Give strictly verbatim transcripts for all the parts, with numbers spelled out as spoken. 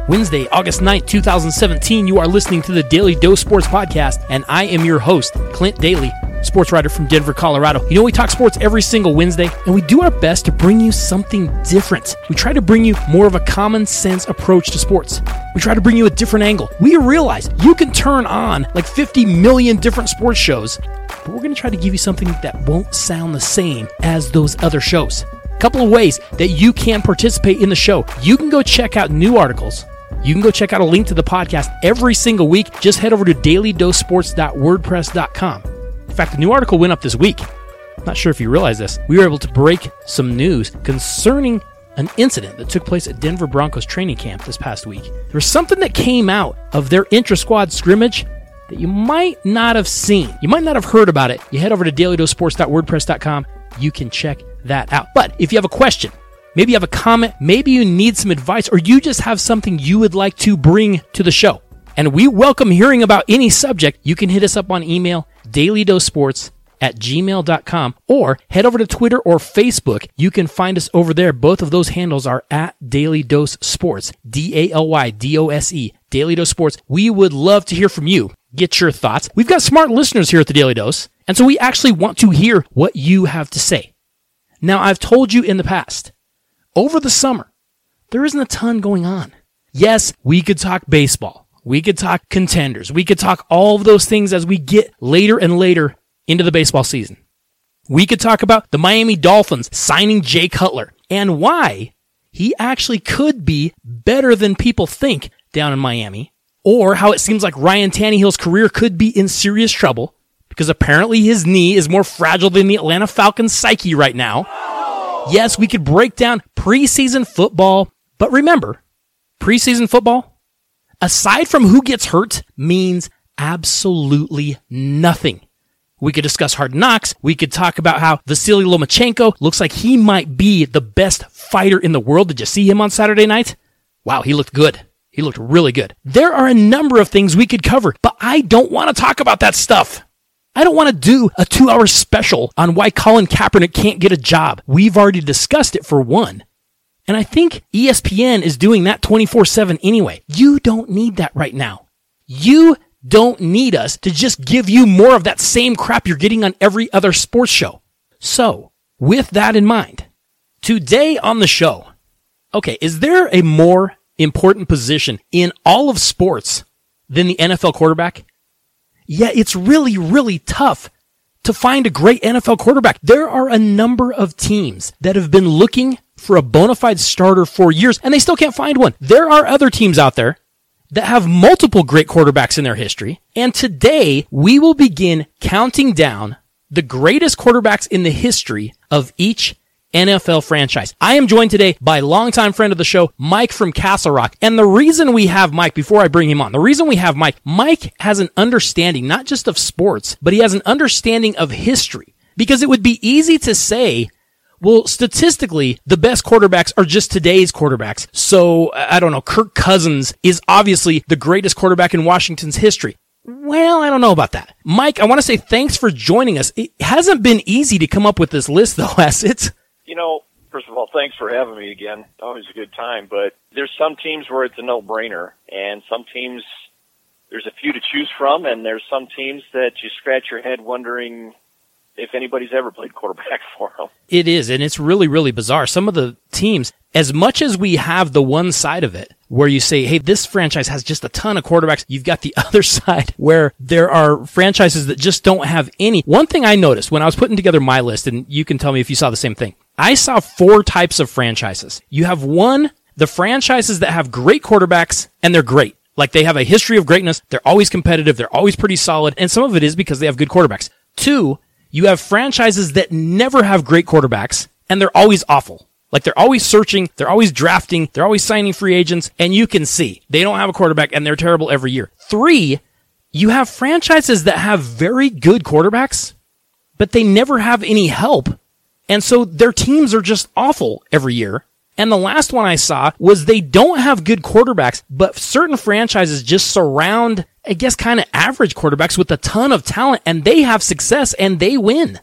Wednesday, August ninth, twenty seventeen, you are listening to the Daily Dose Sports Podcast, and I am your host, Clint Daly, sports writer from Denver, Colorado. You know, we talk sports every single Wednesday, and we do our best to bring you something different. We try to bring you more of a common sense approach to sports. We try to bring you a different angle. We realize you can turn on like fifty million different sports shows, but we're going to try to give you something that won't sound the same as those other shows. A couple of ways that you can participate in the show. You can go check out new articles. You can go check out a link to the podcast every single week. Just head over to daily dose sports dot wordpress dot com. In fact, the new article went up this week. I'm not sure if you realize this. We were able to break some news concerning an incident that took place at Denver Broncos training camp this past week. There was something that came out of their intra-squad scrimmage that you might not have seen. You might not have heard about it. You head over to daily dose sports dot wordpress dot com. You can check that out. But if you have a question, maybe you have a comment, maybe you need some advice, or you just have something you would like to bring to the show, and we welcome hearing about any subject, you can hit us up on email, dailydosesports at gmail dot com, or head over to Twitter or Facebook. You can find us over there. Both of those handles are at Daily Dose Sports, D A L Y D O S E, Daily Dose Sports. We would love to hear from you. Get your thoughts. We've got smart listeners here at the Daily Dose, and so we actually want to hear what you have to say. Now, I've told you in the past, over the summer, there isn't a ton going on. Yes, we could talk baseball. We could talk contenders. We could talk all of those things as we get later and later into the baseball season. We could talk about the Miami Dolphins signing Jay Cutler and why he actually could be better than people think down in Miami, or how it seems like Ryan Tannehill's career could be in serious trouble because apparently his knee is more fragile than the Atlanta Falcons' psyche right now. Yes, we could break down preseason football, but remember, preseason football, aside from who gets hurt, means absolutely nothing. We could discuss Hard Knocks. We could talk about how Vasily Lomachenko looks like he might be the best fighter in the world. Did you see him on Saturday night? Wow, he looked good. He looked really good. There are a number of things we could cover, but I don't want to talk about that stuff. I don't want to do a two-hour special on why Colin Kaepernick can't get a job. We've already discussed it for one. And I think E S P N is doing that twenty-four seven anyway. You don't need that right now. You don't need us to just give you more of that same crap you're getting on every other sports show. So, with that in mind, today on the show, okay, is there a more important position in all of sports than the N F L quarterback? Yeah, it's really, really tough to find a great N F L quarterback. There are a number of teams that have been looking for a bona fide starter for years, and they still can't find one. There are other teams out there that have multiple great quarterbacks in their history, and today we will begin counting down the greatest quarterbacks in the history of each N F L franchise. I am joined today by longtime friend of the show, Mike from Castle Rock. And the reason we have Mike, before I bring him on, the reason we have Mike, Mike has an understanding, not just of sports, but he has an understanding of history. Because it would be easy to say, well, statistically, the best quarterbacks are just today's quarterbacks. So, I don't know, Kirk Cousins is obviously the greatest quarterback in Washington's history. Well, I don't know about that. Mike, I want to say thanks for joining us. It hasn't been easy to come up with this list, though, has it? You know, first of all, thanks for having me again. Always a good time. But there's some teams where it's a no-brainer, and some teams, there's a few to choose from, and there's some teams that you scratch your head wondering if anybody's ever played quarterback for them. It is, and it's really, really bizarre. Some of the teams, as much as we have the one side of it, where you say, hey, this franchise has just a ton of quarterbacks, you've got the other side where there are franchises that just don't have any. One thing I noticed when I was putting together my list, and you can tell me if you saw the same thing, I saw four types of franchises. You have one, the franchises that have great quarterbacks, and they're great. Like they have a history of greatness, they're always competitive, they're always pretty solid, and some of it is because they have good quarterbacks. Two, you have franchises that never have great quarterbacks, and they're always awful. Like they're always searching, they're always drafting, they're always signing free agents, and you can see they don't have a quarterback and they're terrible every year. Three, you have franchises that have very good quarterbacks, but they never have any help, and so their teams are just awful every year. And the last one I saw was they don't have good quarterbacks, but certain franchises just surround, I guess, kind of average quarterbacks with a ton of talent, and they have success and they win.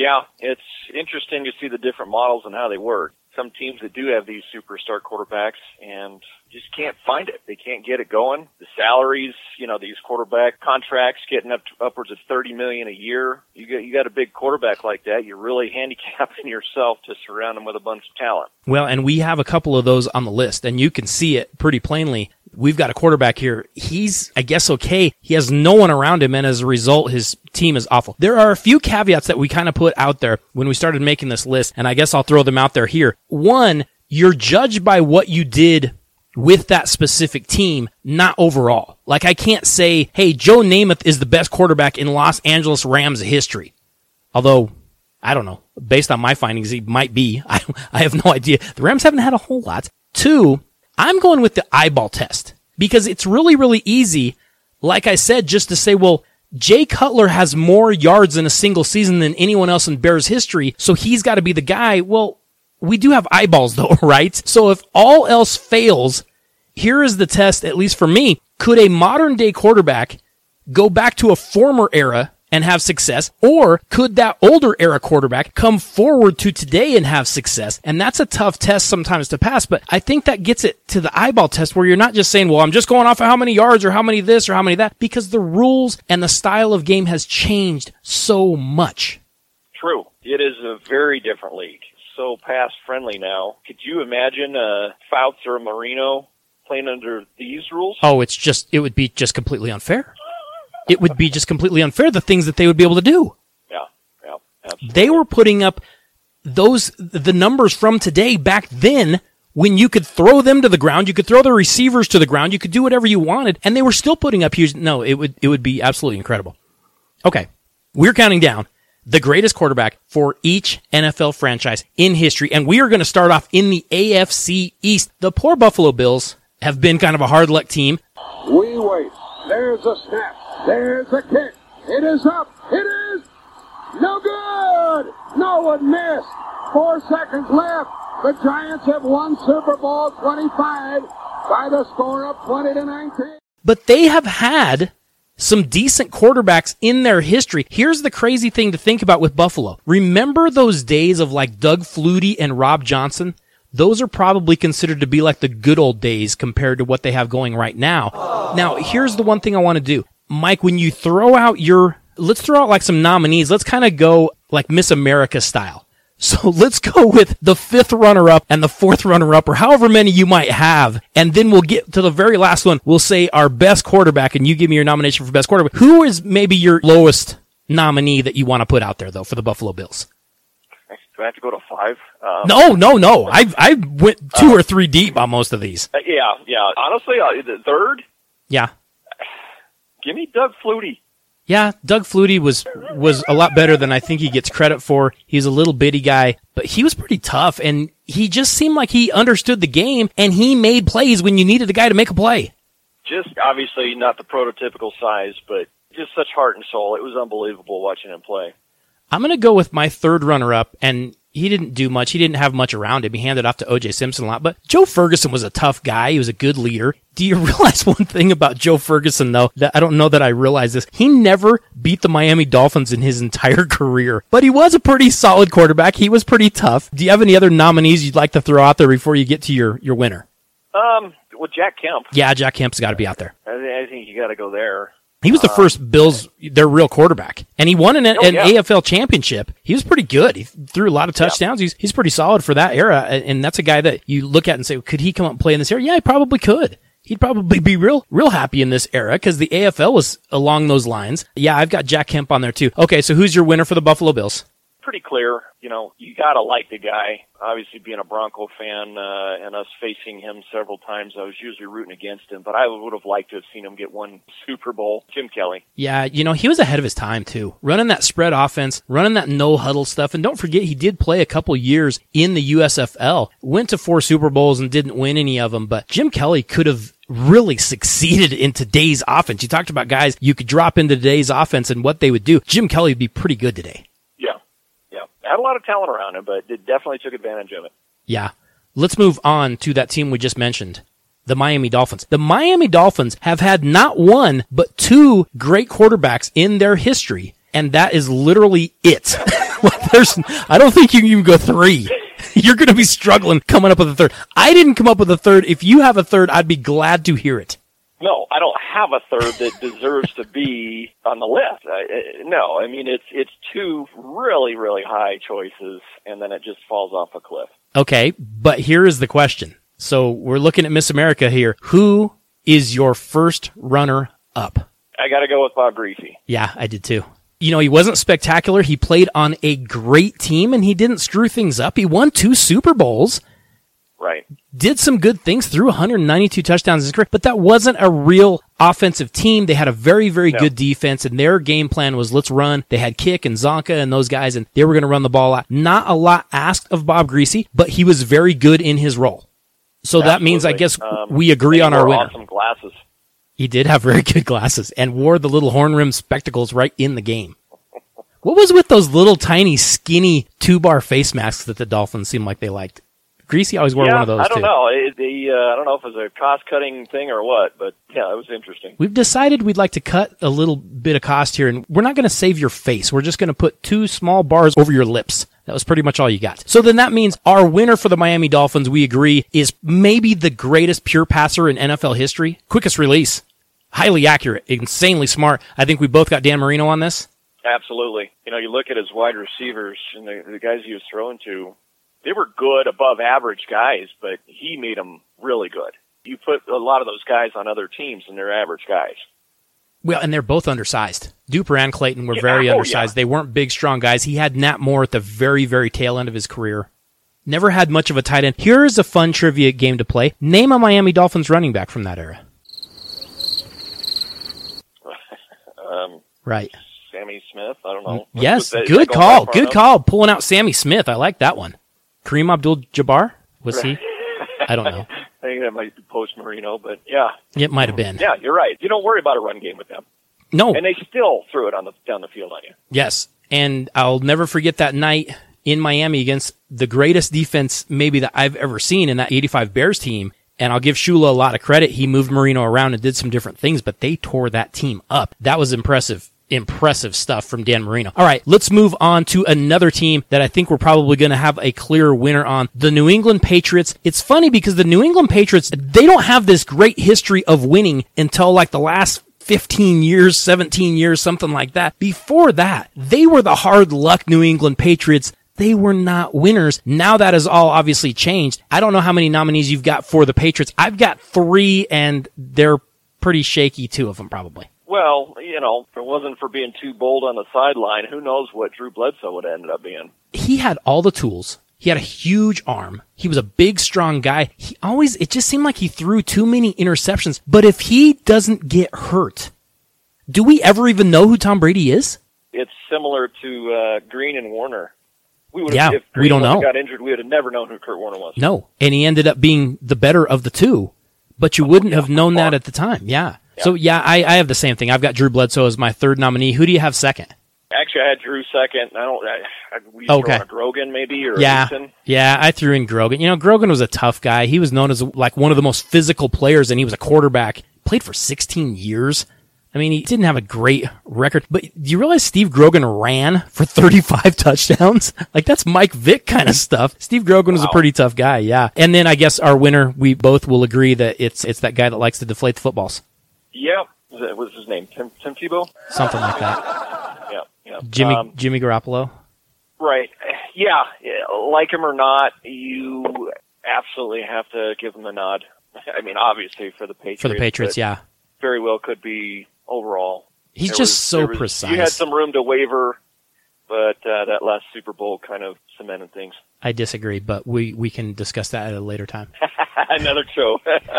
Yeah, it's interesting to see the different models and how they work. Some teams that do have these superstar quarterbacks and just can't find it. They can't get it going. The salaries, you know, these quarterback contracts getting up to upwards of thirty million dollars a year. You got, you got a big quarterback like that, you're really handicapping yourself to surround them with a bunch of talent. Well, and we have a couple of those on the list, and you can see it pretty plainly. We've got a quarterback here. He's, I guess, okay. He has no one around him, and as a result, his team is awful. There are a few caveats that we kind of put out there when we started making this list, and I guess I'll throw them out there here. One, you're judged by what you did with that specific team, not overall. Like, I can't say, hey, Joe Namath is the best quarterback in Los Angeles Rams history. Although, I don't know. Based on my findings, he might be. I, I have no idea. The Rams haven't had a whole lot. Two, I'm going with the eyeball test because it's really, really easy, like I said, just to say, well, Jay Cutler has more yards in a single season than anyone else in Bears history, so he's got to be the guy. Well, we do have eyeballs though, right? So if all else fails, here is the test, at least for me. Could a modern day quarterback go back to a former era and have success, or could that older era quarterback come forward to today and have success? And that's a tough test sometimes to pass, but I think that gets it to the eyeball test where you're not just saying, well, I'm just going off of how many yards or how many this or how many that, because the rules and the style of game has changed so much. True. It is a very different league. So pass friendly now. Could you imagine a Fouts or a Marino playing under these rules? Oh, it's just, it would be just completely unfair. It would be just completely unfair, the things that they would be able to do. Yeah, yeah, absolutely. They were putting up those, the numbers from today back then when you could throw them to the ground, you could throw the receivers to the ground, you could do whatever you wanted, and they were still putting up huge, no, it would, it would be absolutely incredible. Okay. We're counting down the greatest quarterback for each N F L franchise in history, and we are going to start off in the A F C East. The poor Buffalo Bills have been kind of a hard luck team. We wait. There's a snap. There's a kick. It is up. It is no good. No one missed. Four seconds left. The Giants have won Super Bowl twenty-five by the score of twenty to nineteen. But they have had some decent quarterbacks in their history. Here's the crazy thing to think about with Buffalo. Remember those days of like Doug Flutie and Rob Johnson? Those are probably considered to be like the good old days compared to what they have going right now. Now, here's the one thing I want to do. Mike, when you throw out your, let's throw out like some nominees. Let's kind of go like Miss America style. So let's go with the fifth runner-up and the fourth runner-up, or however many you might have. And then we'll get to the very last one. We'll say our best quarterback, and you give me your nomination for best quarterback. Who is maybe your lowest nominee that you want to put out there, though, for the Buffalo Bills? Do I have to go to five? Um, no, no, no. I I went two uh, or three deep on most of these. Uh, yeah, yeah. Honestly, uh, the third? Yeah. Give me Doug Flutie. Yeah, Doug Flutie was was a lot better than I think he gets credit for. He's a little bitty guy, but he was pretty tough, and he just seemed like he understood the game, and he made plays when you needed a guy to make a play. Just obviously not the prototypical size, but just such heart and soul. It was unbelievable watching him play. I'm going to go with my third runner-up, and he didn't do much. He didn't have much around him. He handed off to O J Simpson a lot, but Joe Ferguson was a tough guy. He was a good leader. Do you realize one thing about Joe Ferguson, though, that I don't know that I realize this? He never beat the Miami Dolphins in his entire career, but he was a pretty solid quarterback. He was pretty tough. Do you have any other nominees you'd like to throw out there before you get to your, your winner? Um, well, Jack Kemp. Yeah, Jack Kemp's got to be out there. I, I think you got to go there. He was the first Bills, their real quarterback. And he won an, oh, an yeah. A F L championship. He was pretty good. He threw a lot of touchdowns. Yeah. He's he's pretty solid for that era. And that's a guy that you look at and say, could he come up and play in this era? Yeah, he probably could. He'd probably be real real happy in this era because the A F L was along those lines. Yeah, I've got Jack Kemp on there too. Okay, so who's your winner for the Buffalo Bills? Pretty clear. You know, you got to like the guy. Obviously, being a Bronco fan uh, and us facing him several times, I was usually rooting against him, but I would have liked to have seen him get one Super Bowl. Jim Kelly. Yeah, you know, he was ahead of his time, too. Running that spread offense, running that no-huddle stuff, and don't forget, he did play a couple years in the U S F L. Went to four Super Bowls and didn't win any of them, but Jim Kelly could have really succeeded in today's offense. You talked about guys you could drop into today's offense and what they would do. Jim Kelly would be pretty good today. Had a lot of talent around him, but it definitely took advantage of it. Yeah. Let's move on to that team we just mentioned, the Miami Dolphins. The Miami Dolphins have had not one, but two great quarterbacks in their history, and that is literally it. Well, there's, I don't think you can even go three. You're going to be struggling coming up with a third. I didn't come up with a third. If you have a third, I'd be glad to hear it. No, I don't have a third that deserves to be on the list. I, no, I mean, it's it's two really, really high choices, and then it just falls off a cliff. Okay, but here is the question. So we're looking at Miss America here. Who is your first runner-up? I got to go with Bob Griese. Yeah, I did too. You know, he wasn't spectacular. He played on a great team, and he didn't screw things up. He won two Super Bowls. Right. Did some good things, threw one hundred ninety-two touchdowns in his career, but that wasn't a real offensive team. They had a very, very no. good defense, and their game plan was let's run. They had Kick and Zonka and those guys, and they were going to run the ball out. Not a lot asked of Bob Griese, but he was very good in his role. So Absolutely. That means, I guess, um, we agree on our winner. Awesome glasses. He did have very good glasses and wore the little horn-rimmed spectacles right in the game. What was with those little tiny, skinny two-bar face masks that the Dolphins seemed like they liked? Griese always wore yeah, one of those, too. I don't too. know. It, the, uh, I don't know if it was a cost-cutting thing or what, but, yeah, it was interesting. We've decided we'd like to cut a little bit of cost here, and we're not going to save your face. We're just going to put two small bars over your lips. That was pretty much all you got. So then that means our winner for the Miami Dolphins, we agree, is maybe the greatest pure passer in N F L history. Quickest release. Highly accurate. Insanely smart. I think we both got Dan Marino on this. Absolutely. You know, you look at his wide receivers and the, the guys he was throwing to, they were good, above average guys, but he made them really good. You put a lot of those guys on other teams, and they're average guys. Well, and they're both undersized. Duper and Clayton were yeah, very oh, undersized. Yeah. They weren't big, strong guys. He had Nat Moore at the very, very tail end of his career. Never had much of a tight end. Here's a fun trivia game to play. Name a Miami Dolphins running back from that era. um, right. Sammy Smith? I don't know. Yes, that, good call. Good enough? call. Pulling out Sammy Smith. I like that one. Kareem Abdul-Jabbar? Was he? I don't know. I think that might be post-Marino, but yeah. It might have been. Yeah, you're right. You don't worry about a run game with them. No. And they still threw it on the down the field on you. Yes. And I'll never forget that night in Miami against the greatest defense maybe that I've ever seen in that eighty-five Bears team. And I'll give Shula a lot of credit. He moved Marino around and did some different things, but they tore that team up. That was impressive. Impressive stuff from Dan Marino. All right, let's move on to another team that I think we're probably going to have a clear winner on, the New England Patriots. It's funny because the New England Patriots, they don't have this great history of winning until like the last fifteen years, seventeen years, something like that. Before that, they were the hard luck New England Patriots. They were not winners. Now that has all obviously changed. I don't know how many nominees you've got for the Patriots. I've got three, and they're pretty shaky, two of them probably. Well, you know, if it wasn't for being too bold on the sideline, who knows what Drew Bledsoe would have ended up being. He had all the tools. He had a huge arm. He was a big, strong guy. He always, it just seemed like he threw too many interceptions. But if he doesn't get hurt, do we ever even know who Tom Brady is? It's similar to uh, Green and Warner. We would yeah, if Green we don't know. got injured, we would have never known who Kurt Warner was. No, and he ended up being the better of the two, but you wouldn't have known that at the time. Yeah. Yeah. So, yeah, I, I have the same thing. I've got Drew Bledsoe as my third nominee. Who do you have second? Actually, I had Drew second. I don't. I, I, we okay. throw a Grogan maybe or yeah, Eason. yeah. I threw in Grogan. You know, Grogan was a tough guy. He was known as like one of the most physical players, and he was a quarterback. Played for sixteen years. I mean, he didn't have a great record. But do you realize Steve Grogan ran for thirty-five touchdowns? Like that's Mike Vick kind of stuff. Steve Grogan was wow. a pretty tough guy. Yeah. And then I guess our winner, we both will agree that it's it's that guy that likes to deflate the footballs. Yep. What was his name? Tim, Tim Tebow? Something like that. Yeah, yeah. Jimmy um, Jimmy Garoppolo? Right. Yeah, like him or not, you absolutely have to give him the nod. I mean, obviously for the Patriots. For the Patriots, yeah. Very well could be overall. He's there just was, so was, precise. You had some room to waver, but uh, that last Super Bowl kind of cemented things. I disagree, but we, we can discuss that at a later time. Another show.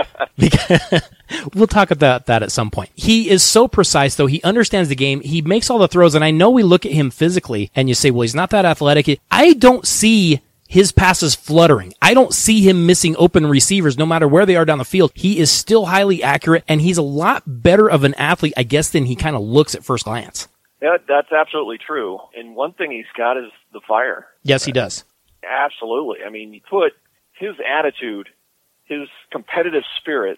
We'll talk about that at some point. He is so precise, though. He understands the game. He makes all the throws, and I know we look at him physically, and you say, well, he's not that athletic. I don't see his passes fluttering. I don't see him missing open receivers no matter where they are down the field. He is still highly accurate, and he's a lot better of an athlete, I guess, than he kind of looks at first glance. Yeah, that's absolutely true. And one thing he's got is the fire. Yes, he does. Absolutely. I mean, you put his attitude, his competitive spirit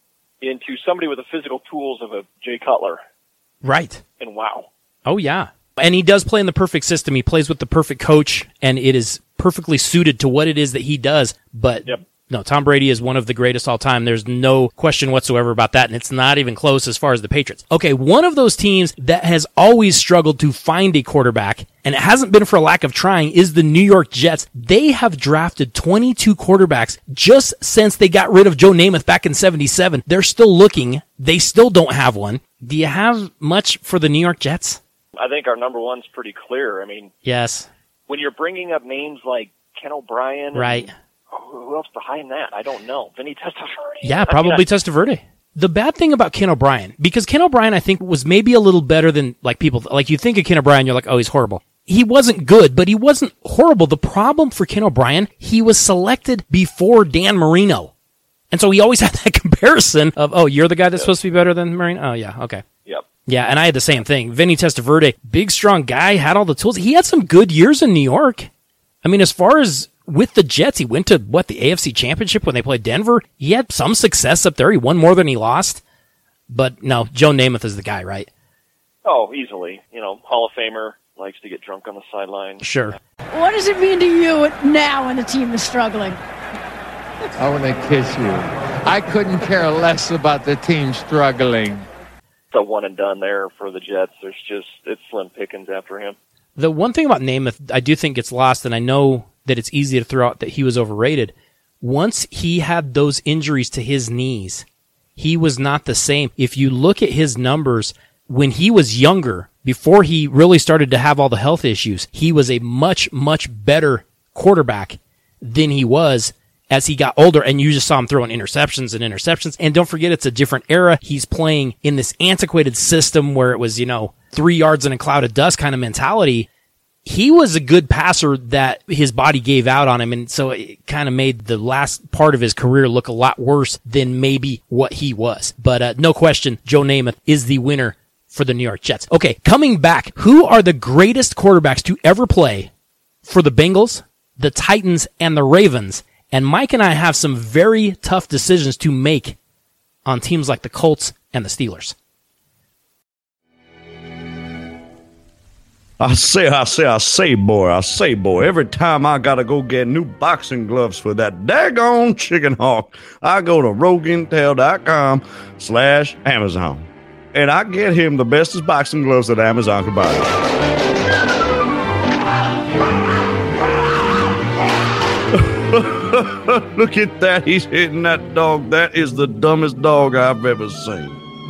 into somebody with the physical tools of a Jay Cutler. Right. And wow. Oh, yeah. And he does play in the perfect system. He plays with the perfect coach, and it is perfectly suited to what it is that he does. But Yep. no, Tom Brady is one of the greatest all time. There's no question whatsoever about that, and it's not even close as far as the Patriots. Okay, one of those teams that has always struggled to find a quarterback, and it hasn't been for a lack of trying, is the New York Jets. They have drafted twenty-two quarterbacks just since they got rid of Joe Namath back in seventy-seven. They're still looking. They still don't have one. Do you have much for the New York Jets? I think our number one's pretty clear. I mean, Yes. when you're bringing up names like Ken O'Brien, and Right. who else behind that? I don't know. Vinny Testaverde. Yeah, probably Testaverde. The bad thing about Ken O'Brien, because Ken O'Brien, I think, was maybe a little better than, like, people, like, you think of Ken O'Brien, you're like, oh, he's horrible. He wasn't good, but he wasn't horrible. The problem for Ken O'Brien, he was selected before Dan Marino. And so he always had that comparison of, oh, you're the guy that's Yep. supposed to be better than Marino? Oh, yeah, okay. Yep. Yeah, and I had the same thing. Vinny Testaverde, big, strong guy, had all the tools. He had some good years in New York. I mean, as far as with the Jets, he went to, what, the A F C Championship when they played Denver? He had some success up there. He won more than he lost. But no, Joe Namath is the guy, right? Oh, easily. You know, Hall of Famer, likes to get drunk on the sideline. Sure. What does it mean to you now when the team is struggling? I want to kiss you. I couldn't care less about the team struggling. It's a one and done there for the Jets. There's just, it's slim pickings after him. The one thing about Namath I do think gets lost, and I know that it's easy to throw out that he was overrated. Once he had those injuries to his knees, he was not the same. If you look at his numbers, when he was younger, before he really started to have all the health issues, he was a much, much better quarterback than he was as he got older, and you just saw him throwing interceptions and interceptions. And don't forget, it's a different era. He's playing in this antiquated system where it was, you know, three yards in a cloud of dust kind of mentality. He was a good passer that his body gave out on him, and so it kind of made the last part of his career look a lot worse than maybe what he was. But uh, no question, Joe Namath is the winner for the New York Jets. Okay, coming back, who are the greatest quarterbacks to ever play for the Bengals, the Titans, and the Ravens? And Mike and I have some very tough decisions to make on teams like the Colts and the Steelers. I say, I say, I say, boy, I say, boy, every time I gotta go get new boxing gloves for that daggone chicken hawk, I go to rogueintel.com slash Amazon. And I get him the bestest boxing gloves that Amazon can buy. Look at that. He's hitting that dog. That is the dumbest dog I've ever seen.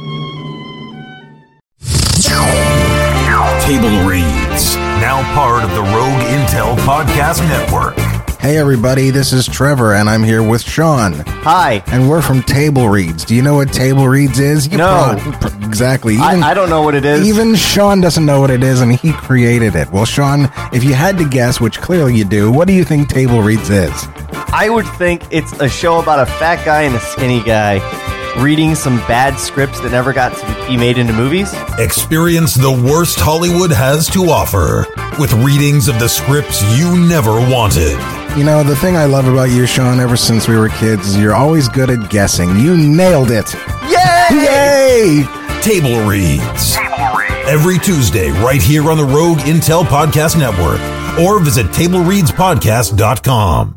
Table Reads, now part of the Rogue Intel Podcast Network. Hey everybody, this is Trevor, and I'm here with Sean. Hi. And we're from Table Reads. Do you know what Table Reads is? You No. Probably, exactly. Even, I, I don't know what it is. Even Sean doesn't know what it is, and he created it. Well, Sean, if you had to guess, which clearly you do, what do you think Table Reads is? I would think it's a show about a fat guy and a skinny guy reading some bad scripts that never got to be made into movies. Experience the worst Hollywood has to offer with readings of the scripts you never wanted. You know, the thing I love about you, Sean, ever since we were kids, is you're always good at guessing. You nailed it. Yay! Yay! Table Reads. Every Tuesday, right here on the Rogue Intel Podcast Network. Or visit table reads podcast dot com.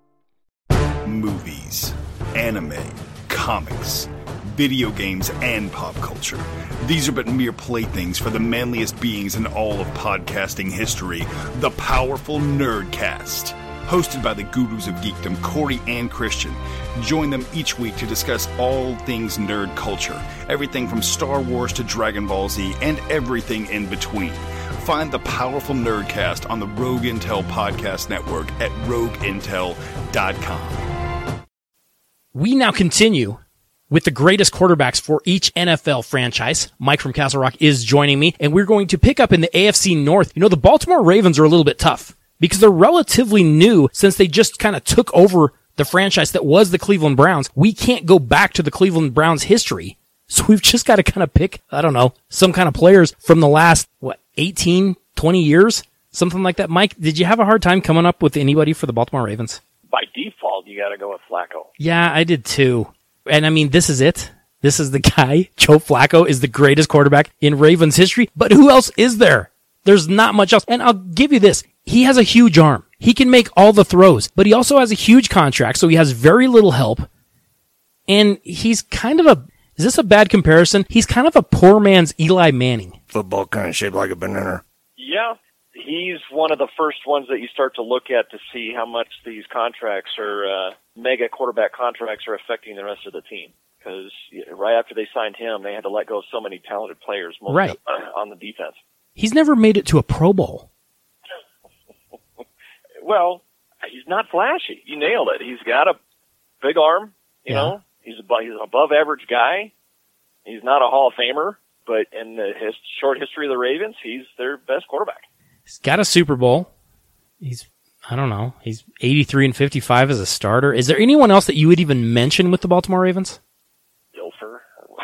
Movies, anime, comics, video games, and pop culture. These are but mere playthings for the manliest beings in all of podcasting history, the powerful Nerdcast. Hosted by the gurus of geekdom, Corey and Christian. Join them each week to discuss all things nerd culture, everything from Star Wars to Dragon Ball Z, and everything in between. Find the powerful Nerdcast on the Rogue Intel Podcast Network at rogue intel dot com. We now continue with the greatest quarterbacks for each N F L franchise. Mike from Castle Rock is joining me, and we're going to pick up in the A F C North. You know, the Baltimore Ravens are a little bit tough because they're relatively new since they just kind of took over the franchise that was the Cleveland Browns. We can't go back to the Cleveland Browns history. So we've just got to kind of pick, I don't know, some kind of players from the last, what, eighteen, twenty years? Something like that. Mike, did you have a hard time coming up with anybody for the Baltimore Ravens? By default, you got to go with Flacco. Yeah, I did too. And I mean, this is it. This is the guy. Joe Flacco is the greatest quarterback in Ravens history. But who else is there? There's not much else. And I'll give you this. He has a huge arm. He can make all the throws, but he also has a huge contract, so he has very little help. And he's kind of a, is this a bad comparison? He's kind of a poor man's Eli Manning. Football kind of shaped like a banana. Yeah. He's one of the first ones that you start to look at to see how much these contracts are, uh, mega quarterback contracts are affecting the rest of the team. Because right after they signed him, they had to let go of so many talented players, most right. of them, uh, on the defense. He's never made it to a Pro Bowl. Well, he's not flashy. You nailed it. He's got a big arm, you yeah. know. He's a, he's an above average guy. He's not a Hall of Famer, but in the his short history of the Ravens, he's their best quarterback. He's got a Super Bowl. He's, I don't know, he's eighty-three and fifty-five as a starter. Is there anyone else that you would even mention with the Baltimore Ravens? Dilfer.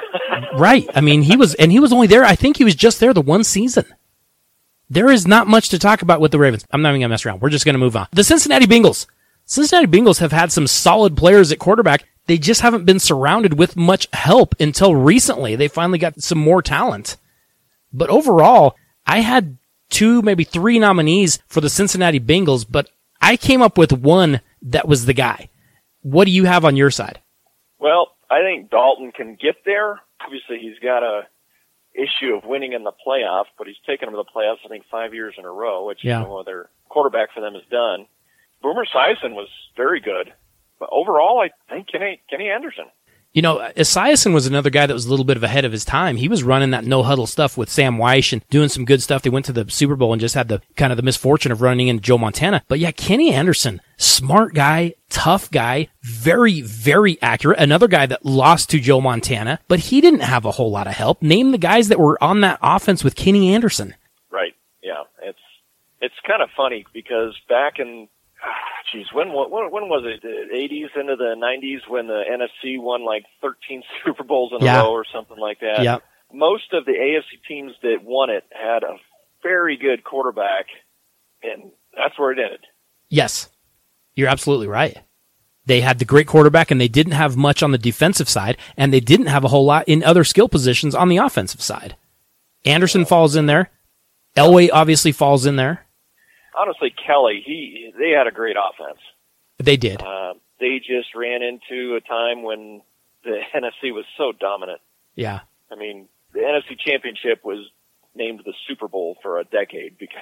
Right. I mean, he was, and he was only there, I think he was just there the one season. There is not much to talk about with the Ravens. I'm not even going to mess around. We're just going to move on. The Cincinnati Bengals. Cincinnati Bengals have had some solid players at quarterback. They just haven't been surrounded with much help until recently. They finally got some more talent. But overall, I had two, maybe three nominees for the Cincinnati Bengals, but I came up with one that was the guy. What do you have on your side? Well, I think Dalton can get there. Obviously, he's got a issue of winning in the playoffs, but he's taken them to the playoffs, I think, five years in a row, which yeah. no other quarterback for them has done. Boomer Esiason was very good. But overall, I think Kenny, Kenny Anderson. You know, Esiason was another guy that was a little bit of ahead of his time. He was running that no-huddle stuff with Sam Weish and doing some good stuff. They went to the Super Bowl and just had the kind of the misfortune of running into Joe Montana. But yeah, Kenny Anderson, smart guy, tough guy, very, very accurate. Another guy that lost to Joe Montana, but he didn't have a whole lot of help. Name the guys that were on that offense with Kenny Anderson. Right, yeah. It's it's kind of funny because back in Jeez, when, when when was it? The eighties into the nineties when the N F C won like thirteen Super Bowls in yeah. a row or something like that. Yeah. Most of the A F C teams that won it had a very good quarterback, and that's where it ended. Yes, you're absolutely right. They had the great quarterback, and they didn't have much on the defensive side, and they didn't have a whole lot in other skill positions on the offensive side. Anderson yeah. falls in there. Elway obviously falls in there. Honestly, Kelly, he they had a great offense. They did. Uh, they just ran into a time when the N F C was so dominant. Yeah. I mean, the N F C Championship was named the Super Bowl for a decade because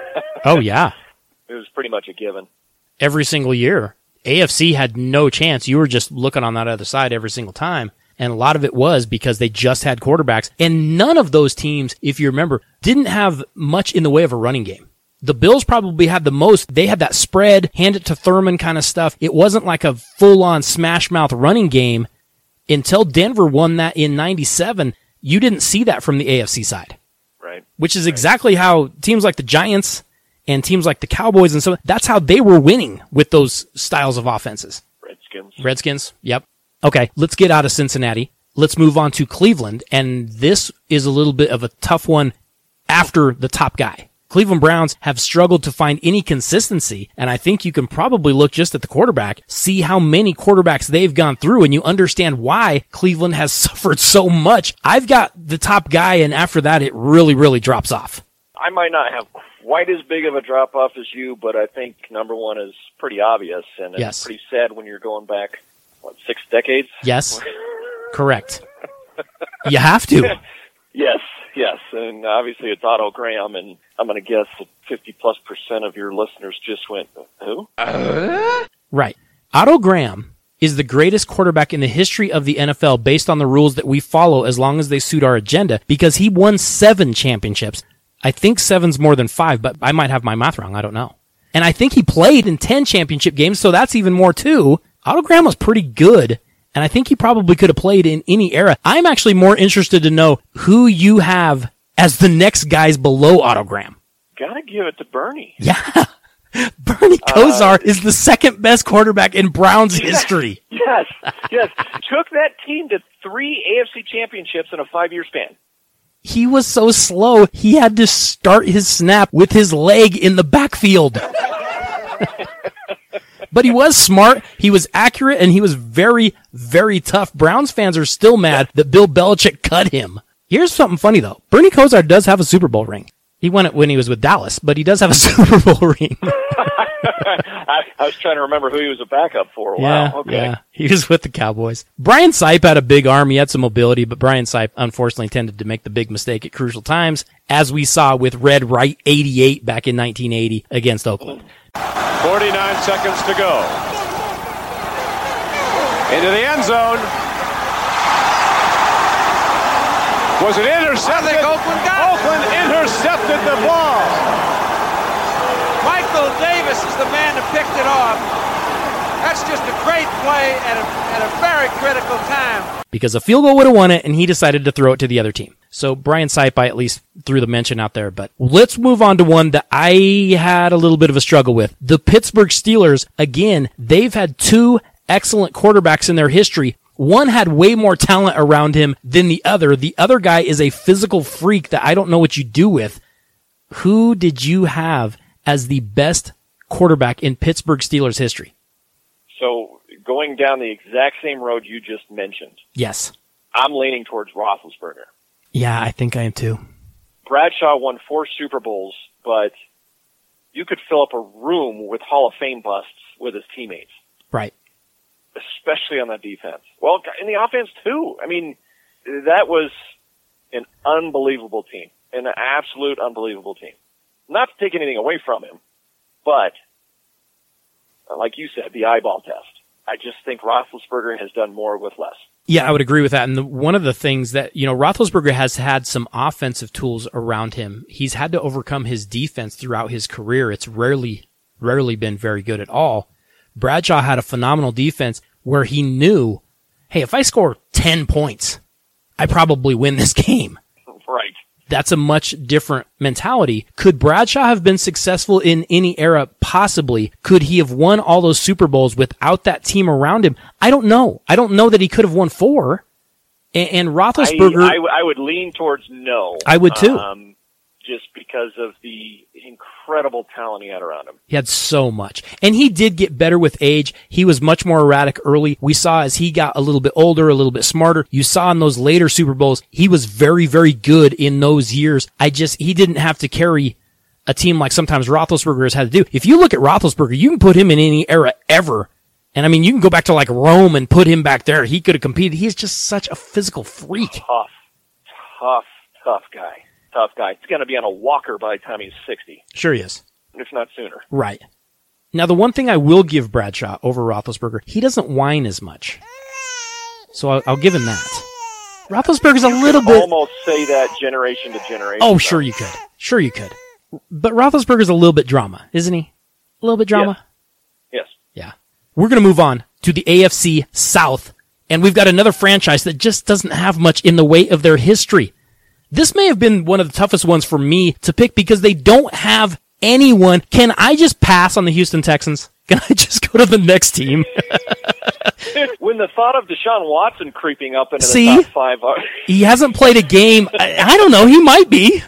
oh yeah, it was pretty much a given. Every single year, A F C had no chance. You were just looking on that other side every single time. And a lot of it was because they just had quarterbacks. And none of those teams, if you remember, didn't have much in the way of a running game. The Bills probably had the most. They had that spread, hand it to Thurman kind of stuff. It wasn't like a full-on smash-mouth running game. Until Denver won that in ninety-seven, you didn't see that from the A F C side. Right. Which is right. exactly how teams like the Giants and teams like the Cowboys and so that's how they were winning with those styles of offenses. Redskins. Redskins, yep. Okay, let's get out of Cincinnati. Let's move on to Cleveland, and this is a little bit of a tough one after the top guy. Cleveland Browns have struggled to find any consistency, and I think you can probably look just at the quarterback, see how many quarterbacks they've gone through, and you understand why Cleveland has suffered so much. I've got the top guy, and after that, it really, really drops off. I might not have quite as big of a drop-off as you, but I think number one is pretty obvious, and it's yes. pretty sad when you're going back, what, six decades? Yes, correct. You have to. Yes. Yes, and obviously it's Otto Graham, and I'm going to guess that fifty plus percent of your listeners just went, who? Uh? Right. Otto Graham is the greatest quarterback in the history of the N F L based on the rules that we follow as long as they suit our agenda because he won seven championships. I think seven's more than five, but I might have my math wrong. I don't know. And I think he played in ten championship games, so that's even more too. Otto Graham was pretty good. And I think he probably could have played in any era. I'm actually more interested to know who you have as the next guys below Otto Graham. Gotta give it to Bernie. Yeah. Bernie Kosar uh, is the second best quarterback in Browns history. Yes, yes. Took that team to three A F C championships in a five-year span. He was so slow, he had to start his snap with his leg in the backfield. But he was smart, he was accurate, and he was very, very tough. Browns fans are still mad that Bill Belichick cut him. Here's something funny, though. Bernie Kosar does have a Super Bowl ring. He won it when he was with Dallas, but he does have a Super Bowl ring. I, I was trying to remember who he was a backup for. Yeah, Wow, okay. yeah. He was with the Cowboys. Brian Sipe had a big arm. He had some mobility, but Brian Sipe unfortunately tended to make the big mistake at crucial times, as we saw with Red Right eighty-eight back in nineteen eighty against Oakland. forty-nine seconds to go. Into the end zone. Was it intercepted? I think Oakland got Oakland intercepted the ball. Michael Davis is the man that picked it off. That's just a great play at a, at a very critical time. Because a field goal would have won it, and he decided to throw it to the other team. So Brian Sipe, I at least threw the mention out there. But let's move on to one that I had a little bit of a struggle with. The Pittsburgh Steelers, again, they've had two excellent quarterbacks in their history. One had way more talent around him than the other. The other guy is a physical freak that I don't know what you do with. Who did you have as the best quarterback in Pittsburgh Steelers history? So going down the exact same road you just mentioned, Yes. I'm leaning towards Roethlisberger. Yeah, I think I am too. Bradshaw won four Super Bowls, but you could fill up a room with Hall of Fame busts with his teammates. Right. Especially on the defense. Well, in the offense too. I mean, that was an unbelievable team. An absolute unbelievable team. Not to take anything away from him, but like you said, the eyeball test. I just think Roethlisberger has done more with less. Yeah, I would agree with that. And the, one of the things that, you know, Roethlisberger has had some offensive tools around him. He's had to overcome his defense throughout his career. It's rarely, rarely been very good at all. Bradshaw had a phenomenal defense where he knew, hey, if I score ten points, I probably win this game. Right. That's a much different mentality. Could Bradshaw have been successful in any era? Possibly. Could he have won all those Super Bowls without that team around him? I don't know. I don't know that he could have won four. And, and Roethlisberger... I, I, I would lean towards no. I would too. Um, just because of the incredible talent he had around him. He had so much. And he did get better with age. He was much more erratic early. We saw as he got a little bit older, a little bit smarter. You saw in those later Super Bowls, he was very, very good in those years. I just, he didn't have to carry a team like sometimes Roethlisberger has had to do. If you look at Roethlisberger, you can put him in any era ever. And I mean, you can go back to like Rome and put him back there. He could have competed. He's just such a physical freak. Tough, tough, tough guy. Tough guy. He's going to be on a walker by the time he's sixty. Sure he is. If not sooner. Right. Now, the one thing I will give Bradshaw over Roethlisberger, he doesn't whine as much. So I'll, I'll give him that. Roethlisberger's a little bit... almost say that generation to generation. Oh, sure you could. Sure you could. But Roethlisberger's a little bit drama, isn't he? A little bit drama? Yes. Yeah. We're going to move on to the A F C South, and we've got another franchise that just doesn't have much in the way of their history. This may have been one of the toughest ones for me to pick because they don't have anyone. Can I just pass on the Houston Texans? Can I just go to the next team? When the thought of Deshaun Watson creeping up into See? the top five... Are... He hasn't played a game. I, I don't know. He might be.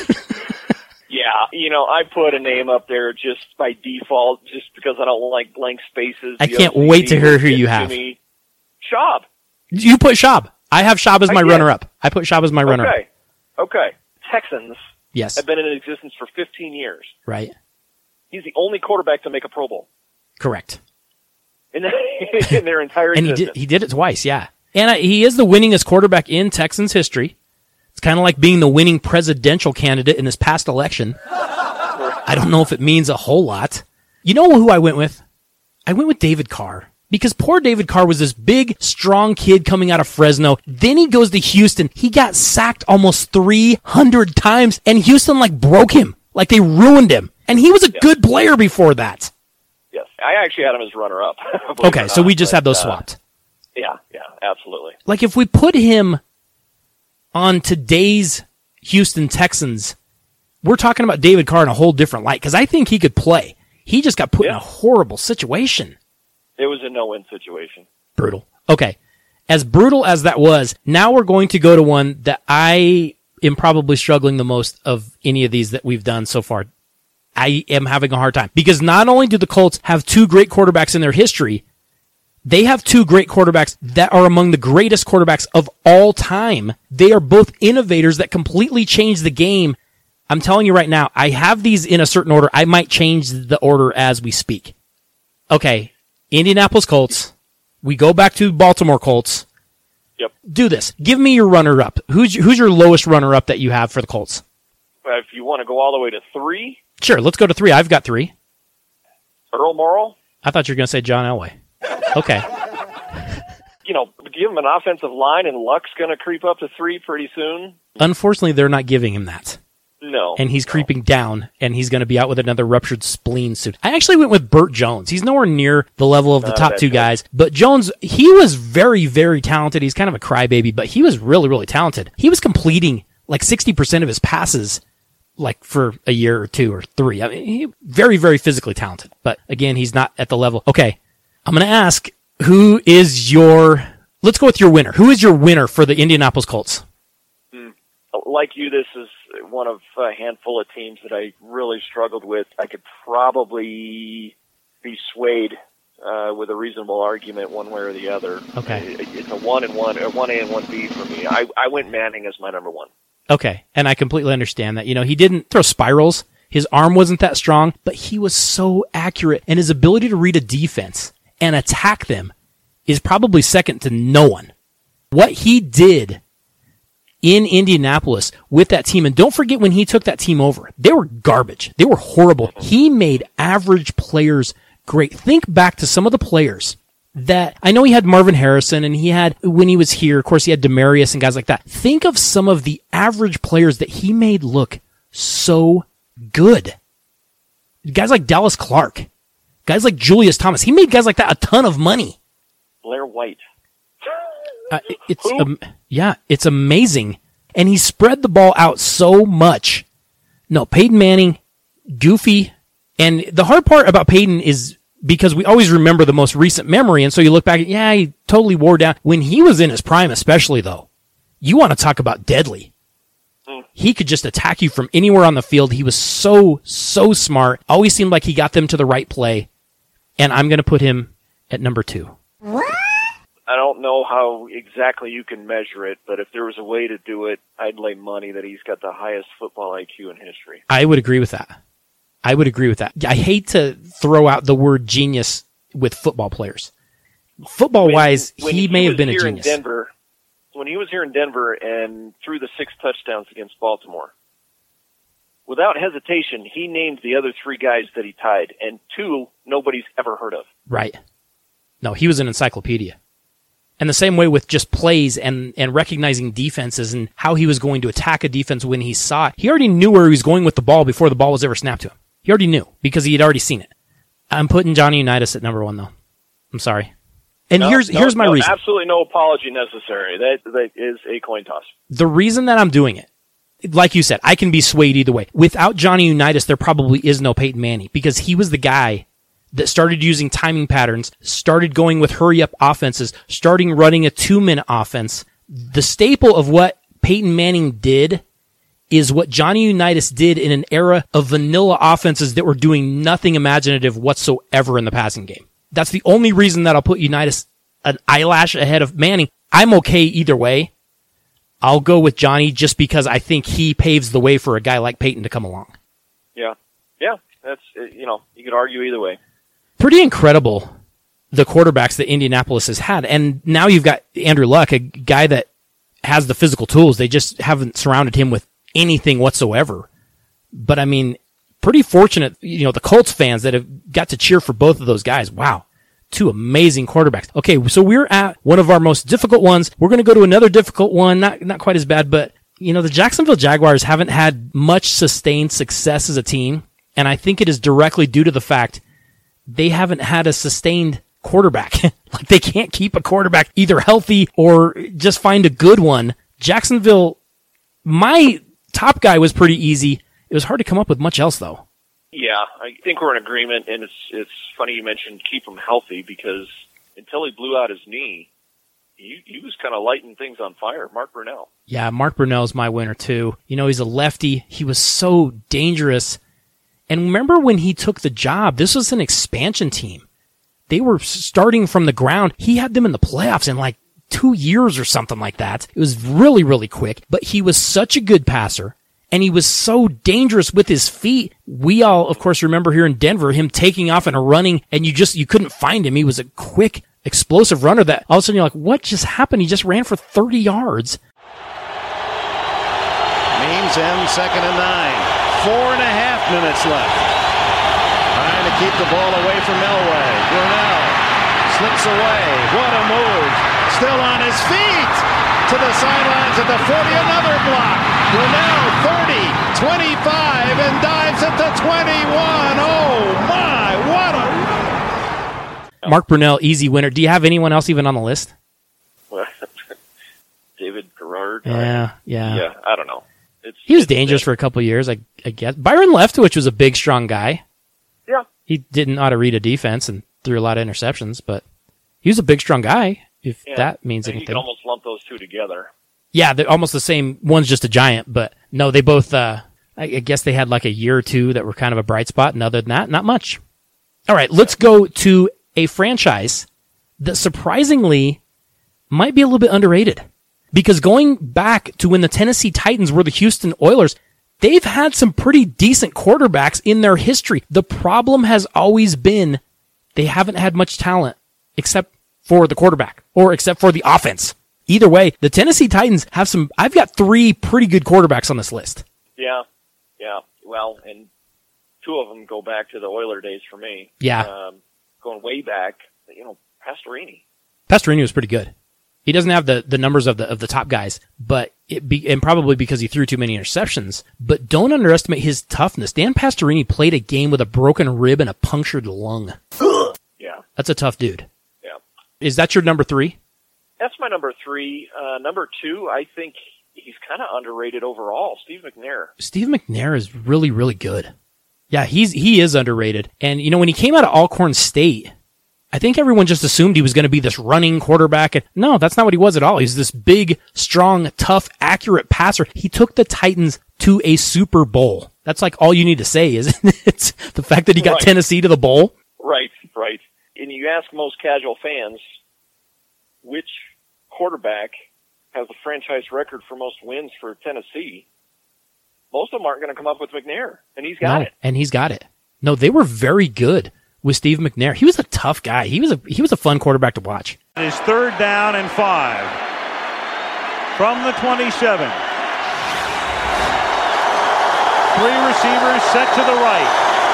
Yeah, you know, I put a name up there just by default, just because I don't like blank spaces. I The can't O C D wait to hear who gets you to have. me. Schaub. You put Schaub. I have Schaub as my I did. runner-up. I put Schaub as my runner-up. Okay. Okay. Texans Yes. have been in existence for fifteen years. Right. He's the only quarterback to make a Pro Bowl Correct. in, in their entire And he existence. did, he did it twice, yeah. And I, he is the winningest quarterback in Texans history. It's kind of like being the winning presidential candidate in this past election. I don't know if it means a whole lot. You know who I went with? I went with David Carr. Because poor David Carr was this big, strong kid coming out of Fresno. Then he goes to Houston. He got sacked almost three hundred times, and Houston, like, broke him. Like, they ruined him. And he was a Yes. good player before that. Yes. I actually had him as runner-up. believe it Okay, or so not, we just but, had those uh, swapped. Yeah, yeah, absolutely. Like, if we put him on today's Houston Texans, we're talking about David Carr in a whole different light, because I think he could play. He just got put in Yeah. a horrible situation. It was a no-win situation. Brutal. Okay. As brutal as that was, now we're going to go to one that I am probably struggling the most of any of these that we've done so far. I am having a hard time. Because not only do the Colts have two great quarterbacks in their history, they have two great quarterbacks that are among the greatest quarterbacks of all time. They are both innovators that completely changed the game I'm telling you right now, I have these in a certain order. I might change the order as we speak. Okay, Indianapolis Colts. We go back to Baltimore Colts. Yep. Do this. Give me your runner-up. Who's your, who's your lowest runner-up that you have for the Colts? Uh, if you want to go all the way to three, Sure, let's go to three. I've got three. Earl Morrall. I thought you were going to say John Elway. Okay. You know, give him an offensive line, and Luck's going to creep up to three pretty soon. Unfortunately, they're not giving him that. No. And he's creeping down, and he's going to be out with another ruptured spleen soon. I actually went with Burt Jones. He's nowhere near the level of the Uh, top that's two good. guys. But Jones, he was very, very talented. He's kind of a crybaby, but he was really, really talented. He was completing like sixty percent of his passes like for a year or two or three. I mean, he very, very physically talented. But again, he's not at the level. Okay, I'm going to ask, who is your... Let's go with your winner. Who is your winner for the Indianapolis Colts? Like you, this is one of a handful of teams that I really struggled with. I could probably be swayed uh, with a reasonable argument one way or the other. Okay. It- It's a one and one, a one A and one B for me. I, I went Manning as my number one. Okay, and I completely understand that. You know, he didn't throw spirals. His arm wasn't that strong, but he was so accurate, and his ability to read a defense and attack them is probably second to no one. What he did in Indianapolis with that team, and don't forget when he took that team over, they were garbage. They were horrible. He made average players great. Think back to some of the players that, I know he had Marvin Harrison, and he had, when he was here, of course, he had Demarius and guys like that. Think of some of the average players that he made look so good. Guys like Dallas Clark. Guys like Julius Thomas. He made guys like that a ton of money. Blair White. Uh, it- it's um, yeah, it's amazing, and he spread the ball out so much. No, Peyton Manning, goofy, and the hard part about Peyton is because we always remember the most recent memory, and so you look back at, yeah, he totally wore down when he was in his prime, especially though. You want to talk about deadly? He could just attack you from anywhere on the field. He was so so smart. Always seemed like he got them to the right play, and I'm going to put him at number two. I don't know how exactly you can measure it, but if there was a way to do it, I'd lay money that he's got the highest football I Q in history. I would agree with that. I would agree with that. I hate to throw out the word genius with football players. Football wise, When he may have was been a here genius. In Denver, when he was here in Denver and threw the six touchdowns against Baltimore, without hesitation, he named the other three guys that he tied, and two nobody's ever heard of. Right. No, he was an encyclopedia. And the same way with just plays and, and recognizing defenses and how he was going to attack a defense when he saw it. He already knew where he was going with the ball before the ball was ever snapped to him. He already knew because he had already seen it. I'm putting Johnny Unitas at number one, though. I'm sorry. And No, here's no, here's my no, reason. Absolutely no apology necessary. That that is a coin toss. The reason that I'm doing it, like you said, I can be swayed either way. Without Johnny Unitas, there probably is no Peyton Manning because he was the guy that started using timing patterns, started going with hurry-up offenses, starting running a two-minute offense. The staple of what Peyton Manning did is what Johnny Unitas did in an era of vanilla offenses that were doing nothing imaginative whatsoever in the passing game. That's the only reason that I'll put Unitas an eyelash ahead of Manning. I'm okay either way. I'll go with Johnny just because I think he paves the way for a guy like Peyton to come along. Yeah, yeah. That's uh, you know you could argue either way. Pretty incredible, the quarterbacks that Indianapolis has had. And now you've got Andrew Luck, a guy that has the physical tools. They just haven't surrounded him with anything whatsoever. But I mean, pretty fortunate, you know, the Colts fans that have got to cheer for both of those guys. Wow. Two amazing quarterbacks. Okay, so we're at one of our most difficult ones. We're going to go to another difficult one. Not, not quite as bad, but you know, the Jacksonville Jaguars haven't had much sustained success as a team. And I think it is directly due to the fact they haven't had a sustained quarterback. Like they can't keep a quarterback either healthy or just find a good one. Jacksonville, my top guy was pretty easy. It was hard to come up with much else though. Yeah, I think we're in agreement, and it's it's funny you mentioned keep him healthy because until he blew out his knee, he, he was kind of lighting things on fire. Mark Brunell. Yeah, Mark Brunell's my winner too. You know, he's a lefty. He was so dangerous. And remember when he took the job, this was an expansion team. They were starting from the ground. He had them in the playoffs in like two years or something like that. It was really, really quick, but he was such a good passer And he was so dangerous with his feet. We all, of course, remember here in Denver, him taking off and running, and you just, you couldn't find him. He was a quick, explosive runner that all of a sudden you're like, what just happened? He just ran for thirty yards. Means end second and nine. Four and a half minutes left. Trying to keep the ball away from Elway. Brunell slips away. What a move. Still on his feet. To the sidelines at the forty. Another block. Brunell thirty, twenty-five, and dives at the twenty-one. Oh, my. What a... Mark Brunell, easy winner. Do you have anyone else even on the list? Well, David Garrard. Yeah, yeah. Yeah, I don't know. It's, he was it's dangerous for a couple of years, I, I guess. Byron Leftwich was a big, strong guy. Yeah. He didn't know how to read a defense and threw a lot of interceptions, but he was a big, strong guy, if yeah. that means and anything. You can almost lump those two together. Yeah, they're almost the same. One's just a giant, but no, they both, uh, I, I guess they had like a year or two that were kind of a bright spot, and other than that, not much. All right, let's go to a franchise that surprisingly might be a little bit underrated. Because going back to when the Tennessee Titans were the Houston Oilers, they've had some pretty decent quarterbacks in their history. The problem has always been they haven't had much talent except for the quarterback or except for the offense. Either way, the Tennessee Titans have some, I've got three pretty good quarterbacks on this list. Yeah, yeah. Well, and two of them go back to the Oiler days for me. Yeah. Um, going way back, you know, Pastorini. Pastorini was pretty good. He doesn't have the, the numbers of the of the top guys, but it be, and probably because he threw too many interceptions. But don't underestimate his toughness. Dan Pastorini played a game with a broken rib and a punctured lung. Yeah, that's a tough dude. Yeah, is that your number three? That's my number three. Uh, number two, I think he's kind of underrated overall. Steve McNair. Steve McNair is really really good. Yeah, he's he is underrated. And you know when he came out of Alcorn State, I think everyone just assumed he was going to be this running quarterback. And no, that's not what he was at all. He's this big, strong, tough, accurate passer. He took the Titans to a Super Bowl. That's like all you need to say, isn't it? It's the fact that he got Right. Tennessee to the bowl. Right, right. And you ask most casual fans, which quarterback has the franchise record for most wins for Tennessee? Most of them aren't going to come up with McNair, and he's got No, it. and he's got it. No, they were very good with Steve McNair. He was a tough guy. He was a he was a fun quarterback to watch. It is third down and five from the twenty-seven. Three receivers set to the right.